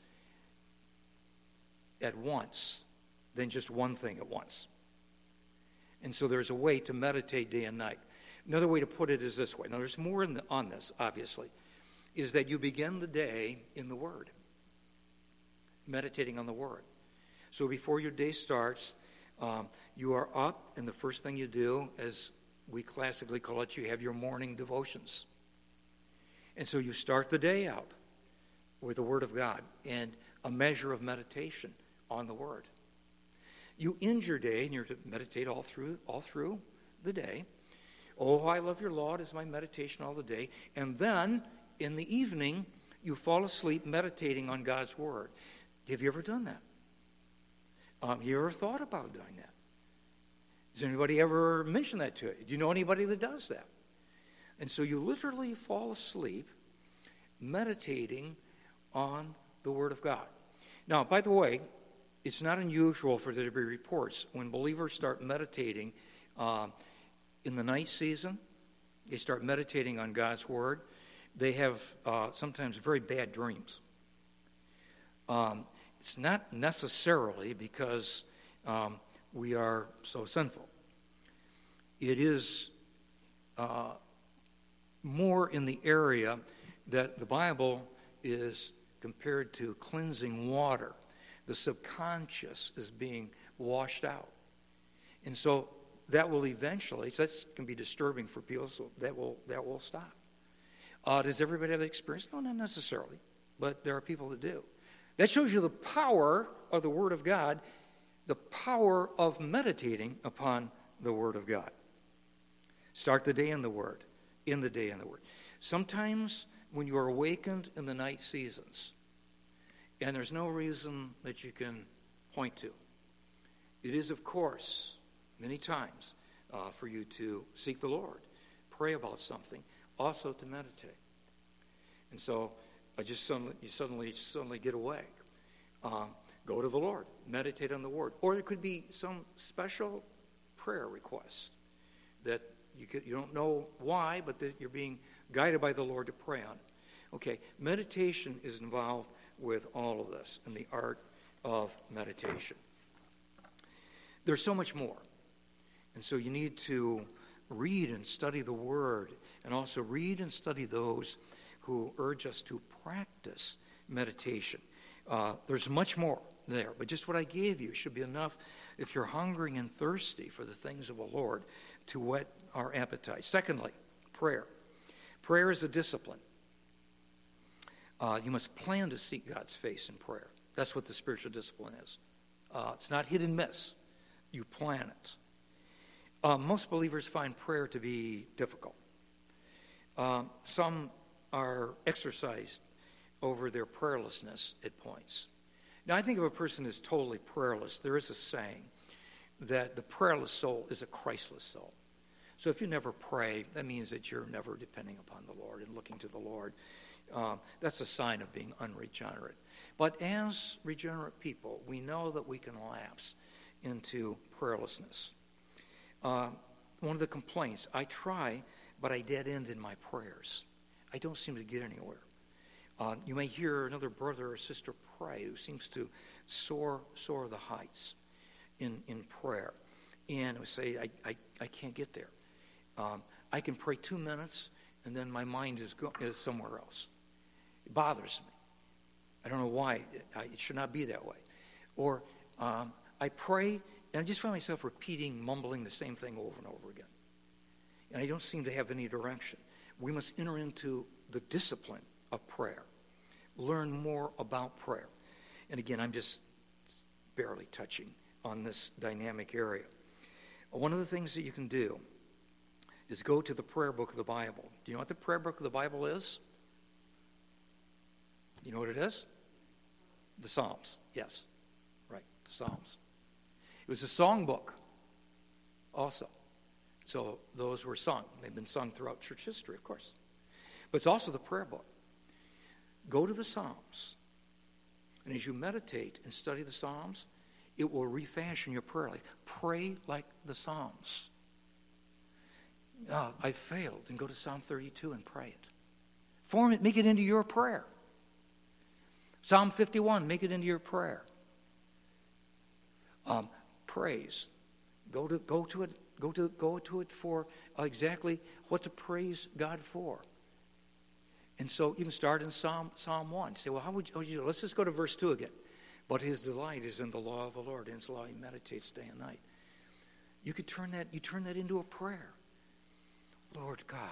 at once than just one thing at once. And so there's a way to meditate day and night. Another way to put it is this way. Now, there's more in the, on this, obviously, is that you begin the day in the Word, meditating on the Word. So before your day starts, um, you are up, and the first thing you do, as we classically call it, you have your morning devotions. And so you start the day out with the Word of God and a measure of meditation on the Word. You end your day, and you're to meditate all through all through the day. Oh, I love your law. It is my meditation all the day. And then, in the evening, you fall asleep meditating on God's Word. Have you ever done that? Um, have you ever thought about doing that? Has anybody ever mentioned that to you? Do you know anybody that does that? And so you literally fall asleep meditating on the Word of God. Now, by the way, it's not unusual for there to be reports when believers start meditating uh, in the night season. They start meditating on God's Word. They have uh, sometimes very bad dreams. Um, it's not necessarily because um, we are so sinful. It is uh, more in the area that the Bible is compared to cleansing water. The subconscious is being washed out. And so that will eventually, so that can be disturbing for people, so that will that will stop. Uh, does everybody have that experience? No, not necessarily, but there are people that do. That shows you the power of the Word of God, the power of meditating upon the Word of God. Start the day in the Word, in the day in the Word. Sometimes when you are awakened in the night seasons, and there's no reason that you can point to, it is, of course, many times uh, for you to seek the Lord, pray about something, also to meditate. And so I just suddenly, you suddenly, suddenly get away. Um, go to the Lord, meditate on the Word. Or there could be some special prayer request that you, could, you don't know why, but that you're being guided by the Lord to pray on. Okay, meditation is involved with all of this in the art of meditation. There's so much more. And so you need to read and study the Word, and also read and study those who urge us to practice meditation. Uh, there's much more there. But just what I gave you should be enough if you're hungering and thirsty for the things of the Lord to whet our appetite. Secondly, prayer. Prayer is a discipline. Uh, you must plan to seek God's face in prayer. That's what the spiritual discipline is. Uh, it's not hit and miss. You plan it. Uh, most believers find prayer to be difficult. Uh, some are exercised over their prayerlessness at points. Now, I think if a person is totally prayerless, there is a saying that the prayerless soul is a Christless soul. So if you never pray, that means that you're never depending upon the Lord and looking to the Lord. Uh, that's a sign of being unregenerate. But as regenerate people, we know that we can lapse into prayerlessness. Uh, one of the complaints, I try, but I dead end in my prayers. I don't seem to get anywhere. Uh, you may hear another brother or sister pray who seems to soar, soar the heights in, in prayer. And we say, I, I, I can't get there. Um, I can pray two minutes, and then my mind is, go, is somewhere else. It bothers me. I don't know why. It, I, it should not be that way. Or um, I pray, and I just find myself repeating, mumbling the same thing over and over again. And I don't seem to have any direction. We must enter into the discipline of prayer. Learn more about prayer. And again, I'm just barely touching on this dynamic area. One of the things that you can do is go to the prayer book of the Bible. Do you know what the prayer book of the Bible is? You know what it is? The Psalms. Yes. Right. The Psalms. It was a song book also. So those were sung. They've been sung throughout church history, of course. But it's also the prayer book. Go to the Psalms. And as you meditate and study the Psalms, it will refashion your prayer life. Pray like the Psalms. Oh, I failed. And go to Psalm thirty-two and pray it. Form it, make it into your prayer. Psalm fifty-one, make it into your prayer. Um, praise. Go to go to it. Go to go to it for uh, exactly what to praise God for. And so you can start in Psalm Psalm one. Say, well, how would you, how would you do? Let's just go to verse two again. But his delight is in the law of the Lord, and his law he meditates day and night. You could turn that. You turn that into a prayer. Lord God,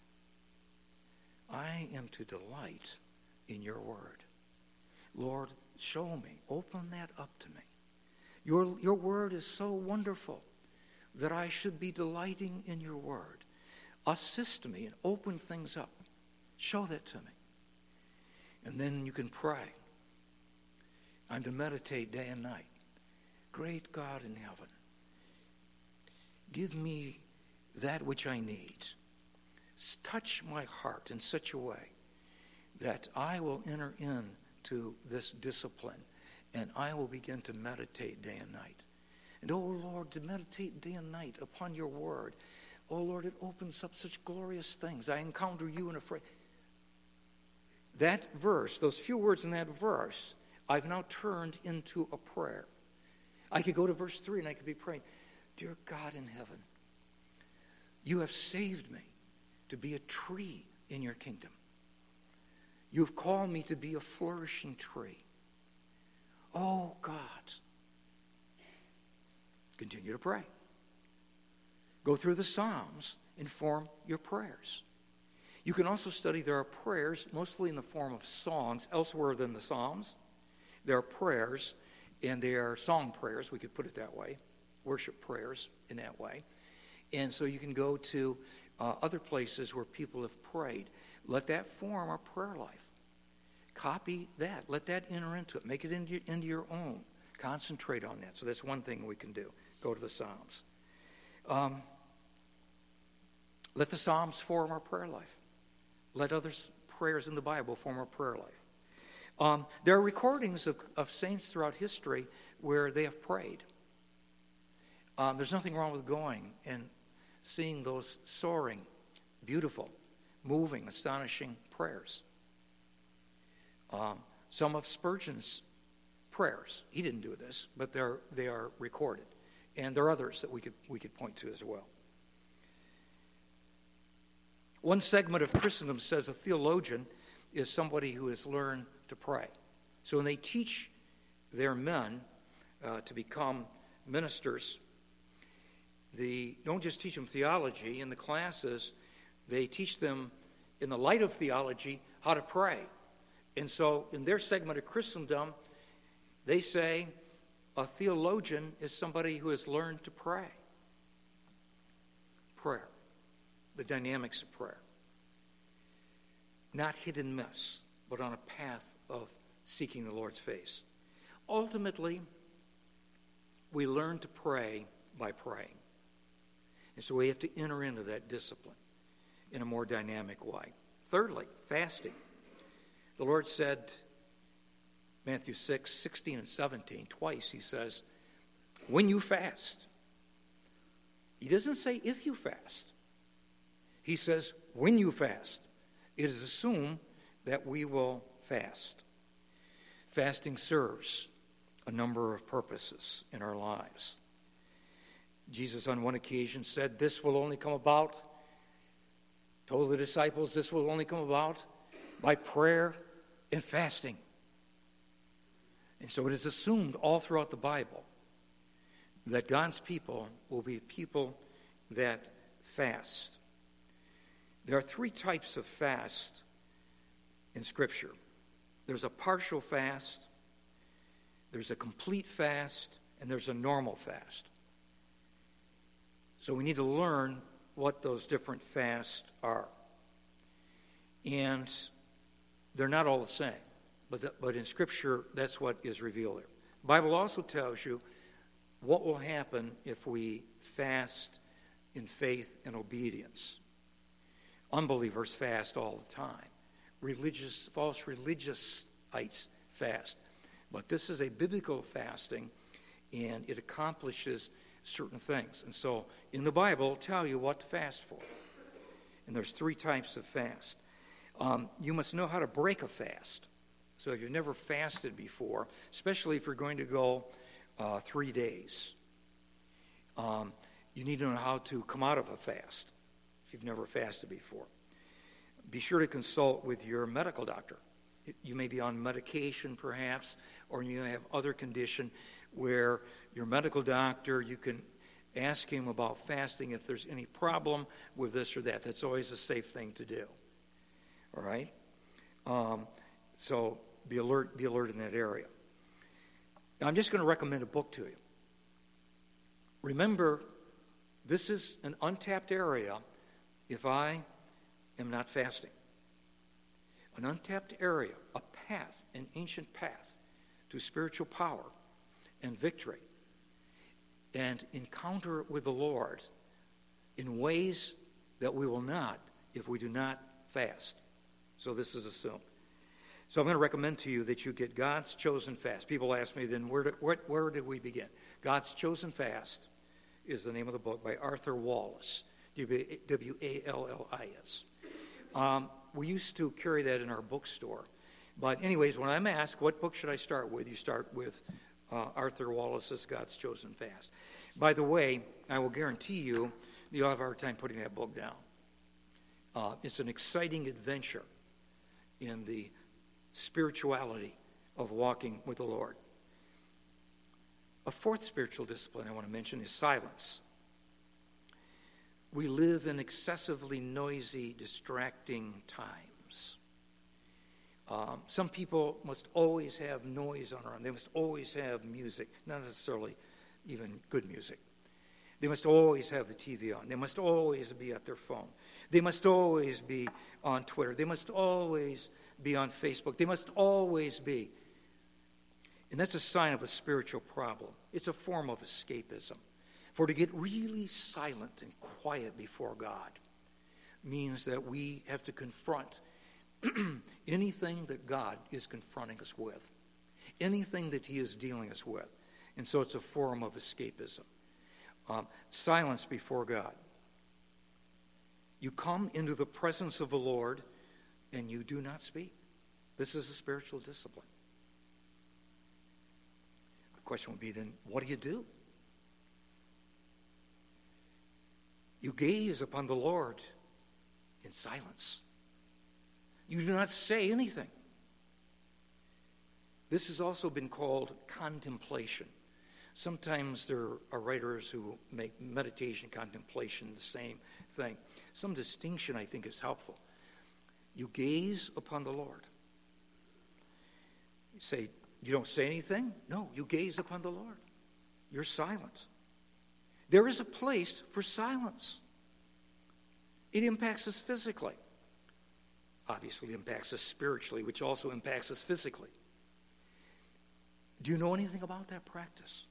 I am to delight in your word. Lord, show me. Open that up to me. Your, your word is so wonderful that I should be delighting in your word. Assist me and open things up. Show that to me. And then you can pray. I'm to meditate day and night. Great God in heaven, give me that which I need. Touch my heart in such a way that I will enter into this discipline and I will begin to meditate day and night. And, oh, Lord, to meditate day and night upon your word. Oh, Lord, it opens up such glorious things. I encounter you in a phrase. That verse, those few words in that verse, I've now turned into a prayer. I could go to verse three and I could be praying, dear God in heaven, you have saved me to be a tree in your kingdom. You've called me to be a flourishing tree. Oh, God. Continue to pray. Go through the Psalms and form your prayers. You can also study there are prayers, mostly in the form of songs, elsewhere than the Psalms. There are prayers, and they are song prayers, we could put it that way, worship prayers in that way. And so you can go to uh, other places where people have prayed. Let that form our prayer life. Copy that. Let that enter into it. Make it into, into your own. Concentrate on that. So that's one thing we can do. Go to the Psalms. Um, let the Psalms form our prayer life. Let other prayers in the Bible form our prayer life. Um, there are recordings of, of saints throughout history where they have prayed. Um, there's nothing wrong with going and seeing those soaring, beautiful, moving, astonishing prayers. Um, some of Spurgeon's prayers, he didn't do this, but they're, they are recorded. And there are others that we could, we could point to as well. One segment of Christendom says a theologian is somebody who has learned to pray. So when they teach their men uh, to become ministers. The, don't just teach them theology. In the classes, they teach them, in the light of theology, how to pray. And so in their segment of Christendom, they say a theologian is somebody who has learned to pray. Prayer, the dynamics of prayer. Not hit and miss, but on a path of seeking the Lord's face. Ultimately, we learn to pray by praying. And so we have to enter into that discipline in a more dynamic way. Thirdly, fasting. The Lord said, Matthew six, sixteen and seventeen, twice he says, when you fast. He doesn't say if you fast. He says when you fast. It is assumed that we will fast. Fasting serves a number of purposes in our lives. Jesus on one occasion said, this will only come about, told the disciples this will only come about by prayer and fasting. And so it is assumed all throughout the Bible that God's people will be people that fast. There are three types of fast in Scripture. There's a partial fast, there's a complete fast, and there's a normal fast. So we need to learn what those different fasts are. And they're not all the same, but, the, but in Scripture, that's what is revealed there. The Bible also tells you what will happen if we fast in faith and obedience. Unbelievers fast all the time. Religious, false religiousites fast. But this is a biblical fasting, and it accomplishes certain things. And so in the Bible, it'll tell you what to fast for. And there's three types of fast. Um, you must know how to break a fast. So if you've never fasted before, especially if you're going to go uh, three days, um, you need to know how to come out of a fast if you've never fasted before. Be sure to consult with your medical doctor. You may be on medication perhaps, or you may have other condition where your medical doctor, you can ask him about fasting if there's any problem with this or that. That's always a safe thing to do. All right? Um, so be alert, be alert in that area. Now, I'm just going to recommend a book to you. Remember, this is an untapped area if I am not fasting. An untapped area, a path, an ancient path to spiritual power and victory and encounter with the Lord in ways that we will not if we do not fast. So this is assumed. So I'm going to recommend to you that you get God's Chosen Fast. People ask me, then where do, where, where did we begin? God's Chosen Fast is the name of the book by Arthur Wallis, W A L L I S. Um, we used to carry that in our bookstore. But anyways, when I'm asked, what book should I start with? You start with uh, Arthur Wallis's God's Chosen Fast. By the way, I will guarantee you, you'll have a hard time putting that book down. Uh, it's an exciting adventure in the spirituality of walking with the Lord. A fourth spiritual discipline I want to mention is silence. We live in excessively noisy, distracting times. Um, some people must always have noise on around. They must always have music, not necessarily even good music. They must always have the T V on. They must always be at their phone. They must always be on Twitter. They must always be on Facebook. They must always be. And that's a sign of a spiritual problem. It's a form of escapism. For to get really silent and quiet before God means that we have to confront anything that God is confronting us with, anything that he is dealing us with. And so it's a form of escapism. Um, silence before God. You come into the presence of the Lord and you do not speak. This is a spiritual discipline. The question would be then, what do you do? You gaze upon the Lord in silence. You do not say anything. This has also been called contemplation. Sometimes there are writers who make meditation, contemplation the same thing. Some distinction, I think, is helpful. You gaze upon the Lord. You say, you don't say anything? No, you gaze upon the Lord. You're silent. There is a place for silence. It impacts us physically. Obviously, it impacts us spiritually, which also impacts us physically. Do you know anything about that practice?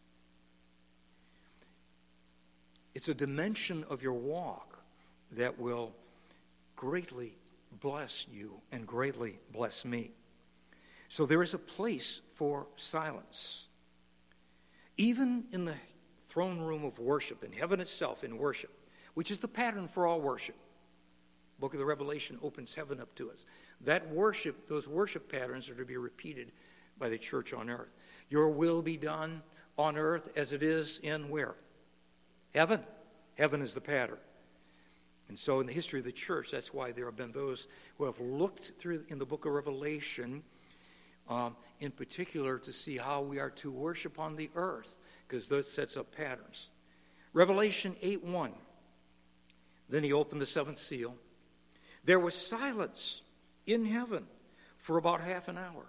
It's a dimension of your walk that will greatly bless you and greatly bless me. So there is a place for silence. Even in the throne room of worship, in heaven itself, in worship, which is the pattern for all worship. Book of the Revelation opens heaven up to us. That worship, those worship patterns are to be repeated by the church on earth. Your will be done on earth as it is in where? Heaven. Heaven is the pattern. And so in the history of the church, that's why there have been those who have looked through in the book of Revelation, um, in particular to see how we are to worship on the earth, because that sets up patterns. Revelation eight one. Then he opened the seventh seal. There was silence in heaven for about half an hour.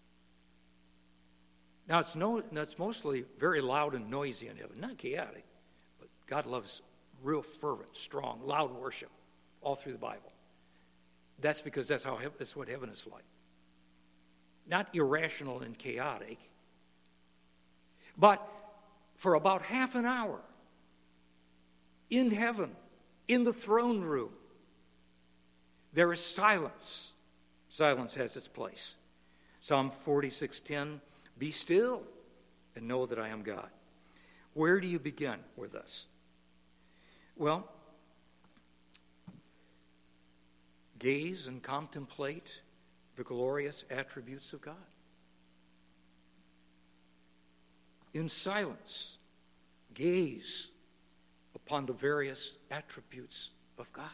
Now, it's, no, it's mostly very loud and noisy in heaven, not chaotic, but God loves real fervent, strong, loud worship all through the Bible. That's because that's how that's what heaven is like. Not irrational and chaotic, but for about half an hour in heaven, in the throne room, there is silence. Silence has its place. Psalm forty-six ten, be still and know that I am God. Where do you begin with this? Well, gaze and contemplate the glorious attributes of God. In silence, gaze upon the various attributes of God.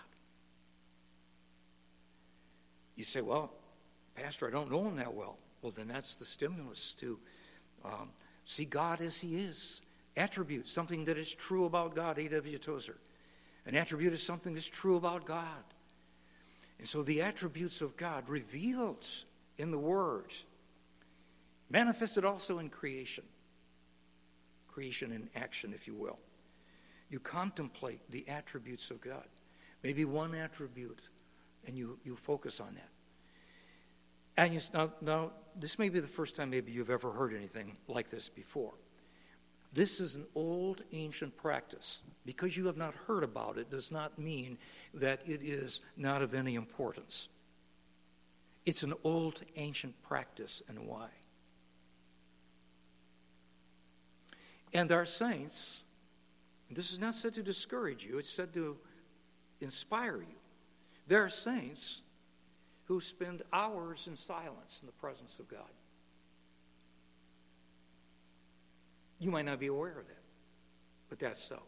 You say, well, Pastor, I don't know him that well. Well, then that's the stimulus to um, see God as he is. Attributes, something that is true about God, A W Tozer. An attribute is something that's true about God. And so the attributes of God revealed in the Word, manifested also in creation. Creation in action, if you will. You contemplate the attributes of God. Maybe one attribute, and you, you focus on that. And you, now, now, this may be the first time maybe you've ever heard anything like this before. This is an old, ancient practice. Because you have not heard about it does not mean that it is not of any importance. It's an old, ancient practice, and why? And our saints, this is not said to discourage you, it's said to inspire you. There are saints who spend hours in silence in the presence of God. You might not be aware of that, but that's so.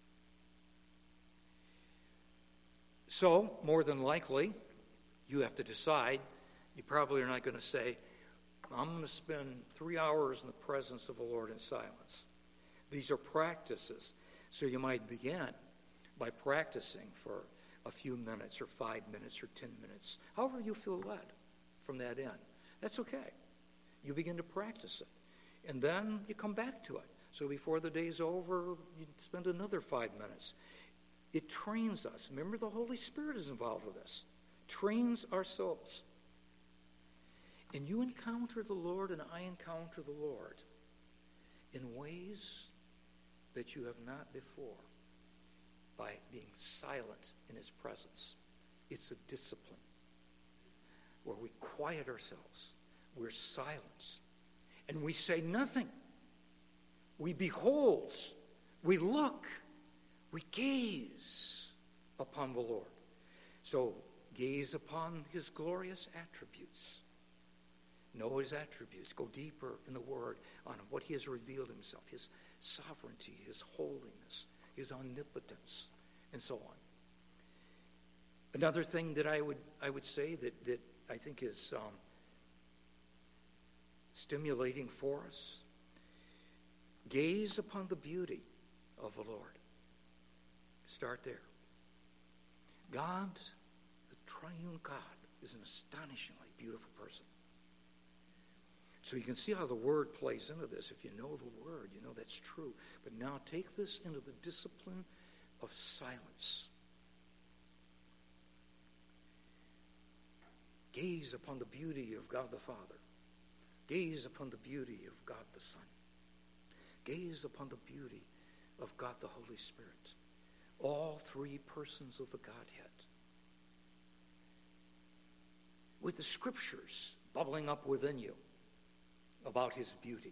So, more than likely, you have to decide. You probably are not going to say, I'm going to spend three hours in the presence of the Lord in silence. These are practices. So you might begin by practicing for a few minutes or five minutes or ten minutes, however you feel led from that end. That's okay. You begin to practice it. And then you come back to it. So before the day's over, you spend another five minutes. It trains us. Remember, the Holy Spirit is involved with this. Trains our souls. And you encounter the Lord and I encounter the Lord in ways that you have not before by being silent in his presence. It's a discipline where we quiet ourselves. We're silent. And we say nothing. We behold. We look. We gaze upon the Lord. So gaze upon his glorious attributes. Know his attributes. Go deeper in the Word on what he has revealed himself. His sovereignty, his holiness, his omnipotence, and so on. Another thing that I would I would say that, that I think is um, stimulating for us. Gaze upon the beauty of the Lord. Start there. God, the triune God, is an astonishingly beautiful person. So you can see how the Word plays into this. If you know the Word, you know that's true. But now take this into the discipline of silence. Gaze upon the beauty of God the Father. Gaze upon the beauty of God the Son. Gaze upon the beauty of God the Holy Spirit. All three persons of the Godhead. With the Scriptures bubbling up within you about his beauty.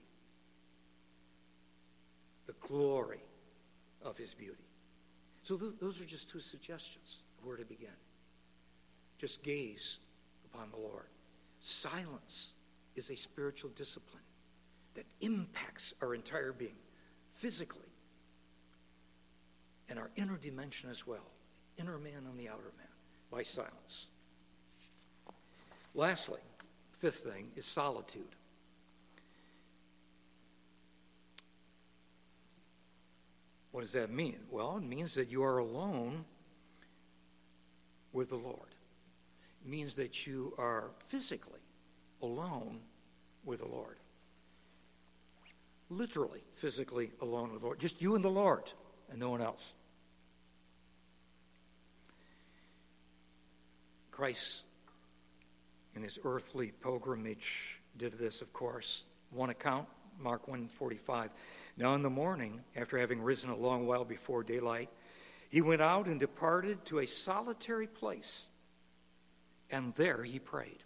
The glory of his beauty. So th- those are just two suggestions of where to begin. Just gaze upon the Lord. Silence is a spiritual discipline that impacts our entire being, physically, and our inner dimension as well, inner man and the outer man, by silence. Lastly, fifth thing is solitude. What does that mean? Well, it means that you are alone with the Lord. It means that you are physically alone with the Lord. Literally, physically alone with the Lord. Just you and the Lord and no one else. Christ, in his earthly pilgrimage, did this, of course. One account, Mark one forty-five. Now in the morning, after having risen a long while before daylight, he went out and departed to a solitary place, and there he prayed.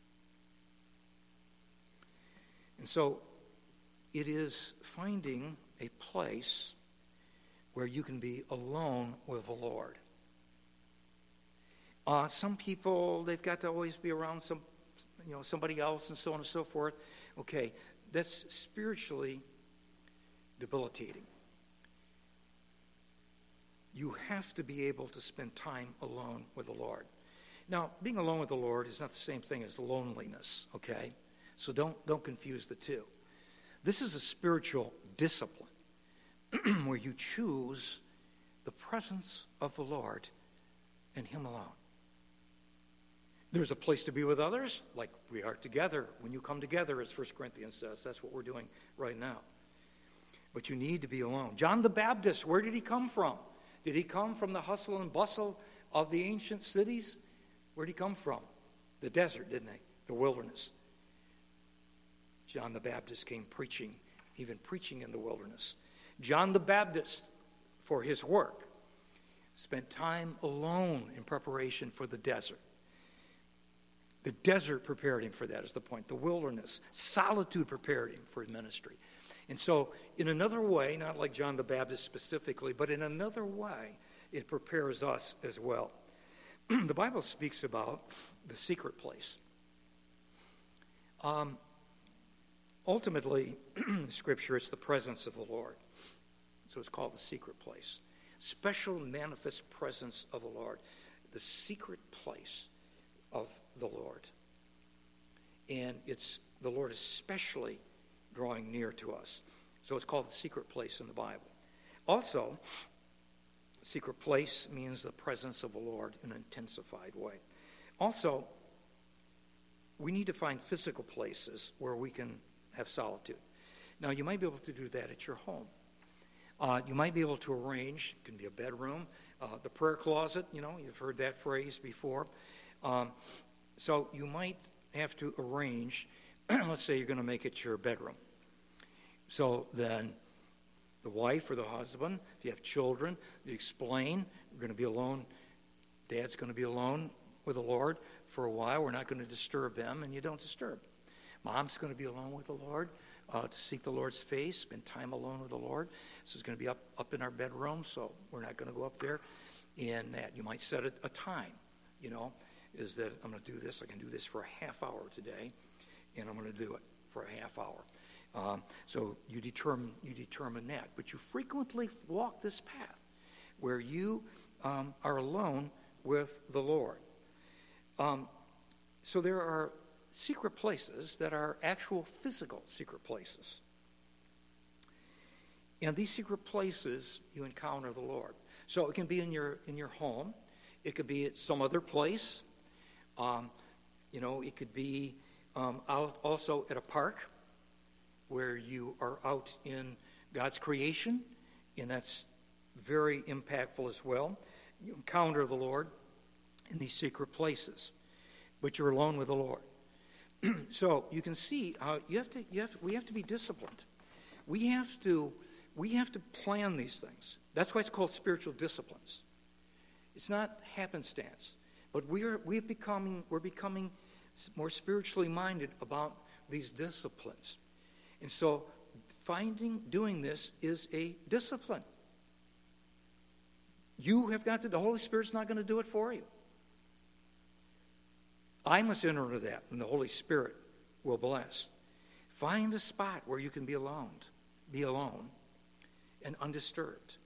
And so it is finding a place where you can be alone with the Lord. Uh, some people, they've got to always be around some, you know, somebody else and so on and so forth. Okay, that's spiritually debilitating. You have to be able to spend time alone with the Lord. Now, being alone with the Lord is not the same thing as loneliness, okay? So don't, don't confuse the two. This is a spiritual discipline where you choose the presence of the Lord and him alone. There's a place to be with others, like we are together. When you come together, as First Corinthians says, that's what we're doing right now. But you need to be alone. John the Baptist, where did he come from? Did he come from the hustle and bustle of the ancient cities? Where did he come from? The desert, didn't he? The wilderness. John the Baptist came preaching, even preaching in the wilderness. John the Baptist, for his work, spent time alone in preparation for the desert. The desert prepared him for that, is the point. The wilderness, solitude prepared him for his ministry. And so, in another way, not like John the Baptist specifically, but in another way, it prepares us as well. The Bible speaks about the secret place. Um, ultimately, Scripture, it's the presence of the Lord. So it's called the secret place. Special manifest presence of the Lord. The secret place of the Lord. And it's the Lord especially drawing near to us. So it's called the secret place in the Bible. Also, secret place means the presence of the Lord in an intensified way. Also, we need to find physical places where we can have solitude. Now, you might be able to do that at your home. Uh, you might be able to arrange, it can be a bedroom, uh, the prayer closet, you know, you've heard that phrase before. Um, so you might have to arrange, let's say you're going to make it your bedroom. So then the wife or the husband, if you have children, you explain, we're going to be alone, Dad's going to be alone with the Lord for a while, we're not going to disturb them, and you don't disturb. Mom's going to be alone with the Lord uh, to seek the Lord's face, spend time alone with the Lord. So it's going to be up, up in our bedroom, so we're not going to go up there. And that you might set a, a time, you know, is that I'm going to do this, I can do this for a half hour today, and I'm going to do it for a half hour. Um, so you determine you determine that. But you frequently walk this path where you um, are alone with the Lord. Um, so there are secret places that are actual physical secret places. And these secret places, you encounter the Lord. So it can be in your in your home. It could be at some other place. Um, you know, it could be um, out also at a park where you are out in God's creation, and that's very impactful as well. You encounter the Lord in these secret places, but you're alone with the Lord. So you can see how you have to. You have. We have to be disciplined. We have to. We have to plan these things. That's why it's called spiritual disciplines. It's not happenstance, but we are. We're becoming. We're becoming more spiritually minded about these disciplines, and so finding doing this is a discipline. You have got to. The Holy Spirit's not going to do it for you. I must enter into that, and the Holy Spirit will bless. Find a spot where you can be alone, be alone, and undisturbed.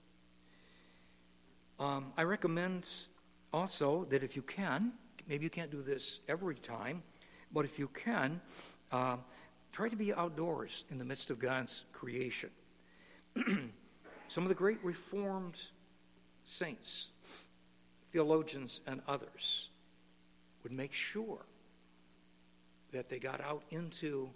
Um, I recommend also that if you can, maybe you can't do this every time, but if you can, uh, try to be outdoors in the midst of God's creation. Some of the great Reformed saints, theologians, and others would make sure that they got out into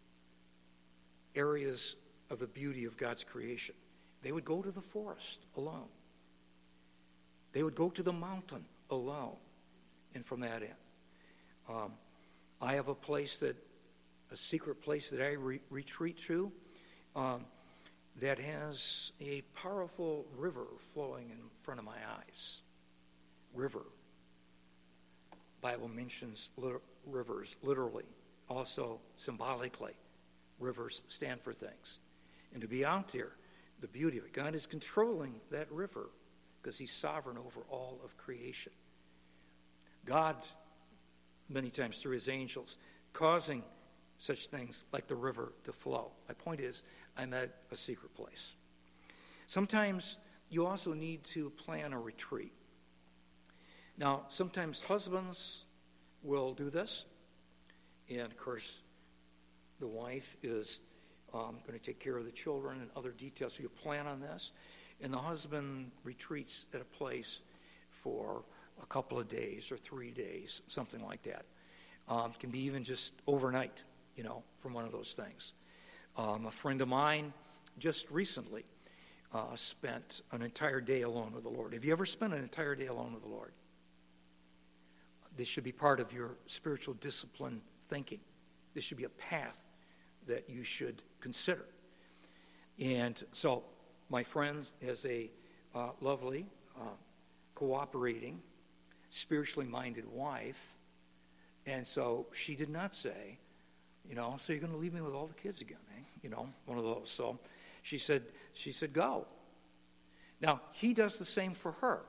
areas of the beauty of God's creation. They would go to the forest alone. They would go to the mountain alone. And from that end, um, I have a place that, a secret place that I re- retreat to um, that has a powerful river flowing in front of my eyes. River. Bible mentions lit- rivers literally, also symbolically. Rivers stand for things. And to be out there, the beauty of it. God is controlling that river because he's sovereign over all of creation. God, many times through his angels, causing such things like the river to flow. My point is, I'm at a secret place. Sometimes you also need to plan a retreat. Now, sometimes husbands will do this, and of course, the wife is um, going to take care of the children and other details, so you plan on this, and the husband retreats at a place for a couple of days or three days, something like that. Um, it can be even just overnight, you know, from one of those things. Um, a friend of mine just recently uh, spent an entire day alone with the Lord. Have you ever spent an entire day alone with the Lord? This should be part of your spiritual discipline thinking. This should be a path that you should consider. And so my friend has a uh, lovely, uh, cooperating, spiritually minded wife. And so she did not say, you know, so you're going to leave me with all the kids again, eh? You know, one of those. So she said, she said, go. Now, he does the same for her.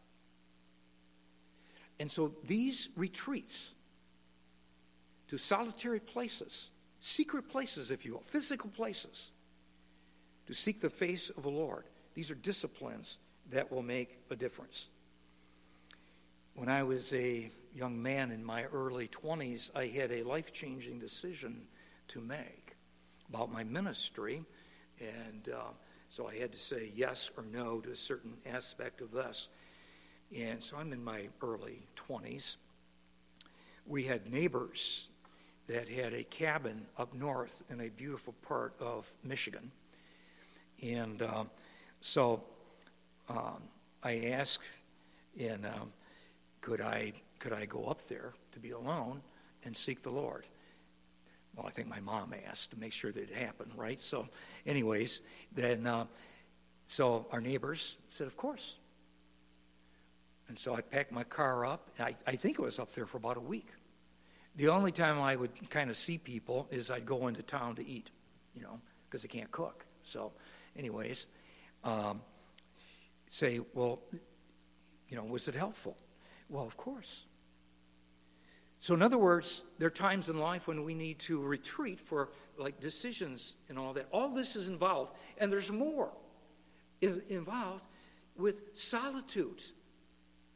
And so these retreats to solitary places, secret places, if you will, physical places, to seek the face of the Lord, these are disciplines that will make a difference. When I was a young man in my early twenties, I had a life-changing decision to make about my ministry, and uh, so I had to say yes or no to a certain aspect of this. And so I'm in my early twenties. We had neighbors that had a cabin up north in a beautiful part of Michigan. And uh, so um, I asked, and um, could I could I go up there to be alone and seek the Lord? Well, I think my mom asked to make sure that it happened, right? So anyways, then uh, so our neighbors said, of course. And so I packed my car up. I, I think it was up there for about a week. The only time I would kind of see people is I'd go into town to eat, you know, because I can't cook. So anyways, um, say, well, you know, was it helpful? Well, of course. So in other words, there are times in life when we need to retreat for like decisions and all that. All this is involved. And there's more involved with solitude.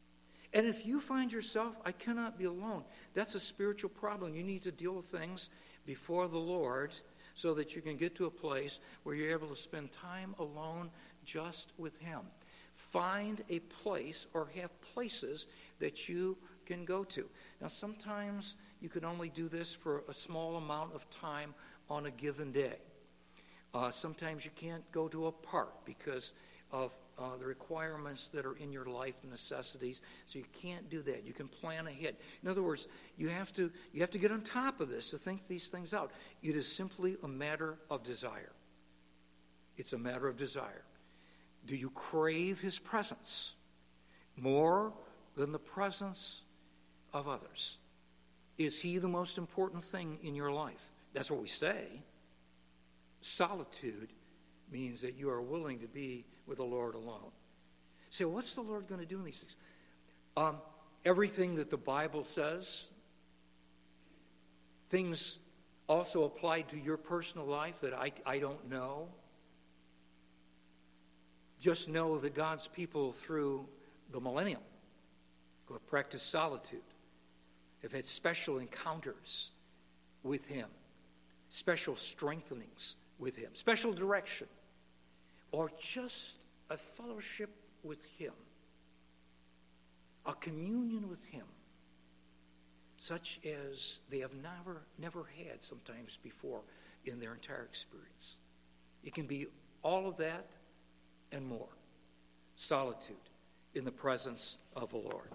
And if you find yourself, I cannot be alone, that's a spiritual problem. You need to deal with things before the Lord so that you can get to a place where you're able to spend time alone just with him. Find a place or have places that you can go to. Now, sometimes you can only do this for a small amount of time on a given day. Uh, sometimes you can't go to a park because of uh, the requirements that are in your life, the necessities, so you can't do that. You can plan ahead. In other words, you have to you have to get on top of this to think these things out. It is simply a matter of desire. It's a matter of desire. Do you crave his presence more than the presence of others? Is he the most important thing in your life? That's what we say. Solitude means that you are willing to be with the Lord alone. Say, so what's the Lord going to do in these things? Um, everything that the Bible says, things also applied to your personal life that I, I don't know. Just know that God's people through the millennium who have practiced solitude have had special encounters with him, special strengthenings with him, special direction, or just a fellowship with him, a communion with him, such as they have never, never had sometimes before in their entire experience. It can be all of that and more. Solitude in the presence of the Lord.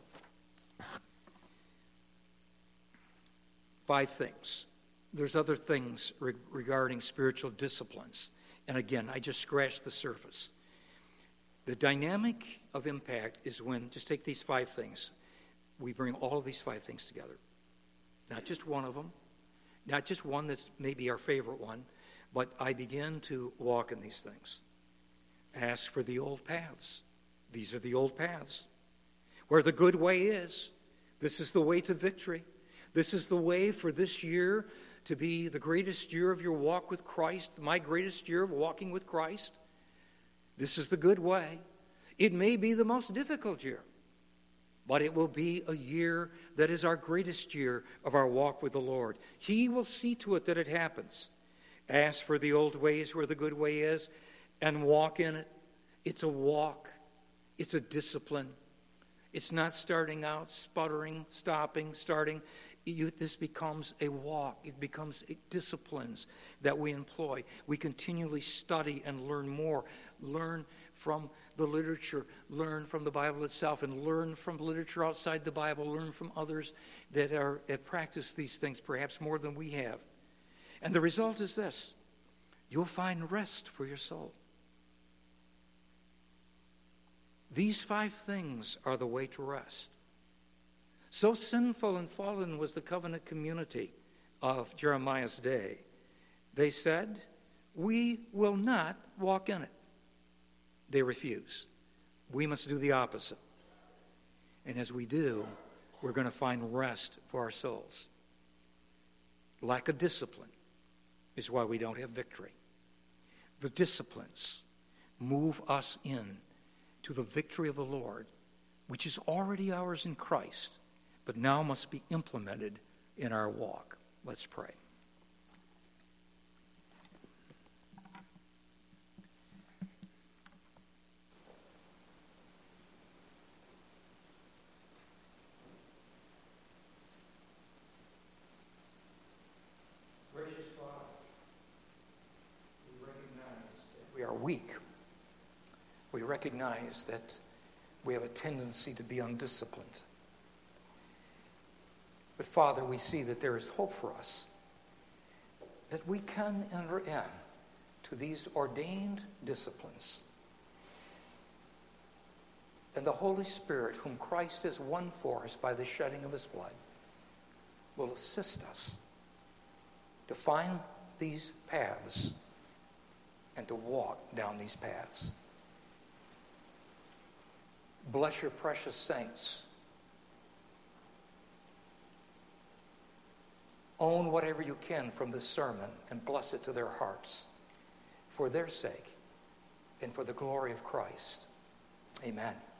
Five things. There's other things re- regarding spiritual disciplines. And again, I just scratched the surface. The dynamic of impact is when, just take these five things, we bring all of these five things together. Not just one of them, not just one that's maybe our favorite one, but I begin to walk in these things. Ask for the old paths. These are the old paths. Where the good way is, this is the way to victory. This is the way for this year to be the greatest year of your walk with Christ, my greatest year of walking with Christ. This is the good way. It may be the most difficult year, but it will be a year that is our greatest year of our walk with the Lord. He will see to it that it happens. Ask for the old ways where the good way is and walk in it. It's a walk. It's a discipline. It's not starting out sputtering, stopping, starting. You, this becomes a walk. It becomes a disciplines that we employ. We continually study and learn more. Learn from the literature. Learn from the Bible itself. And learn from literature outside the Bible. Learn from others that are have practiced these things perhaps more than we have. And the result is this. You'll find rest for your soul. These five things are the way to rest. So sinful and fallen was the covenant community of Jeremiah's day. They said, we will not walk in it. They refuse. We must do the opposite. And as we do, we're going to find rest for our souls. Lack of discipline is why we don't have victory. The disciplines move us in to the victory of the Lord, which is already ours in Christ, but now must be implemented in our walk. Let's pray. Gracious Father, we recognize that we are weak. We recognize that we have a tendency to be undisciplined. But Father, we see that there is hope for us, that we can enter in to these ordained disciplines. And the Holy Spirit, whom Christ has won for us by the shedding of his blood, will assist us to find these paths and to walk down these paths. Bless your precious saints. Own whatever you can from this sermon and bless it to their hearts for their sake and for the glory of Christ. Amen.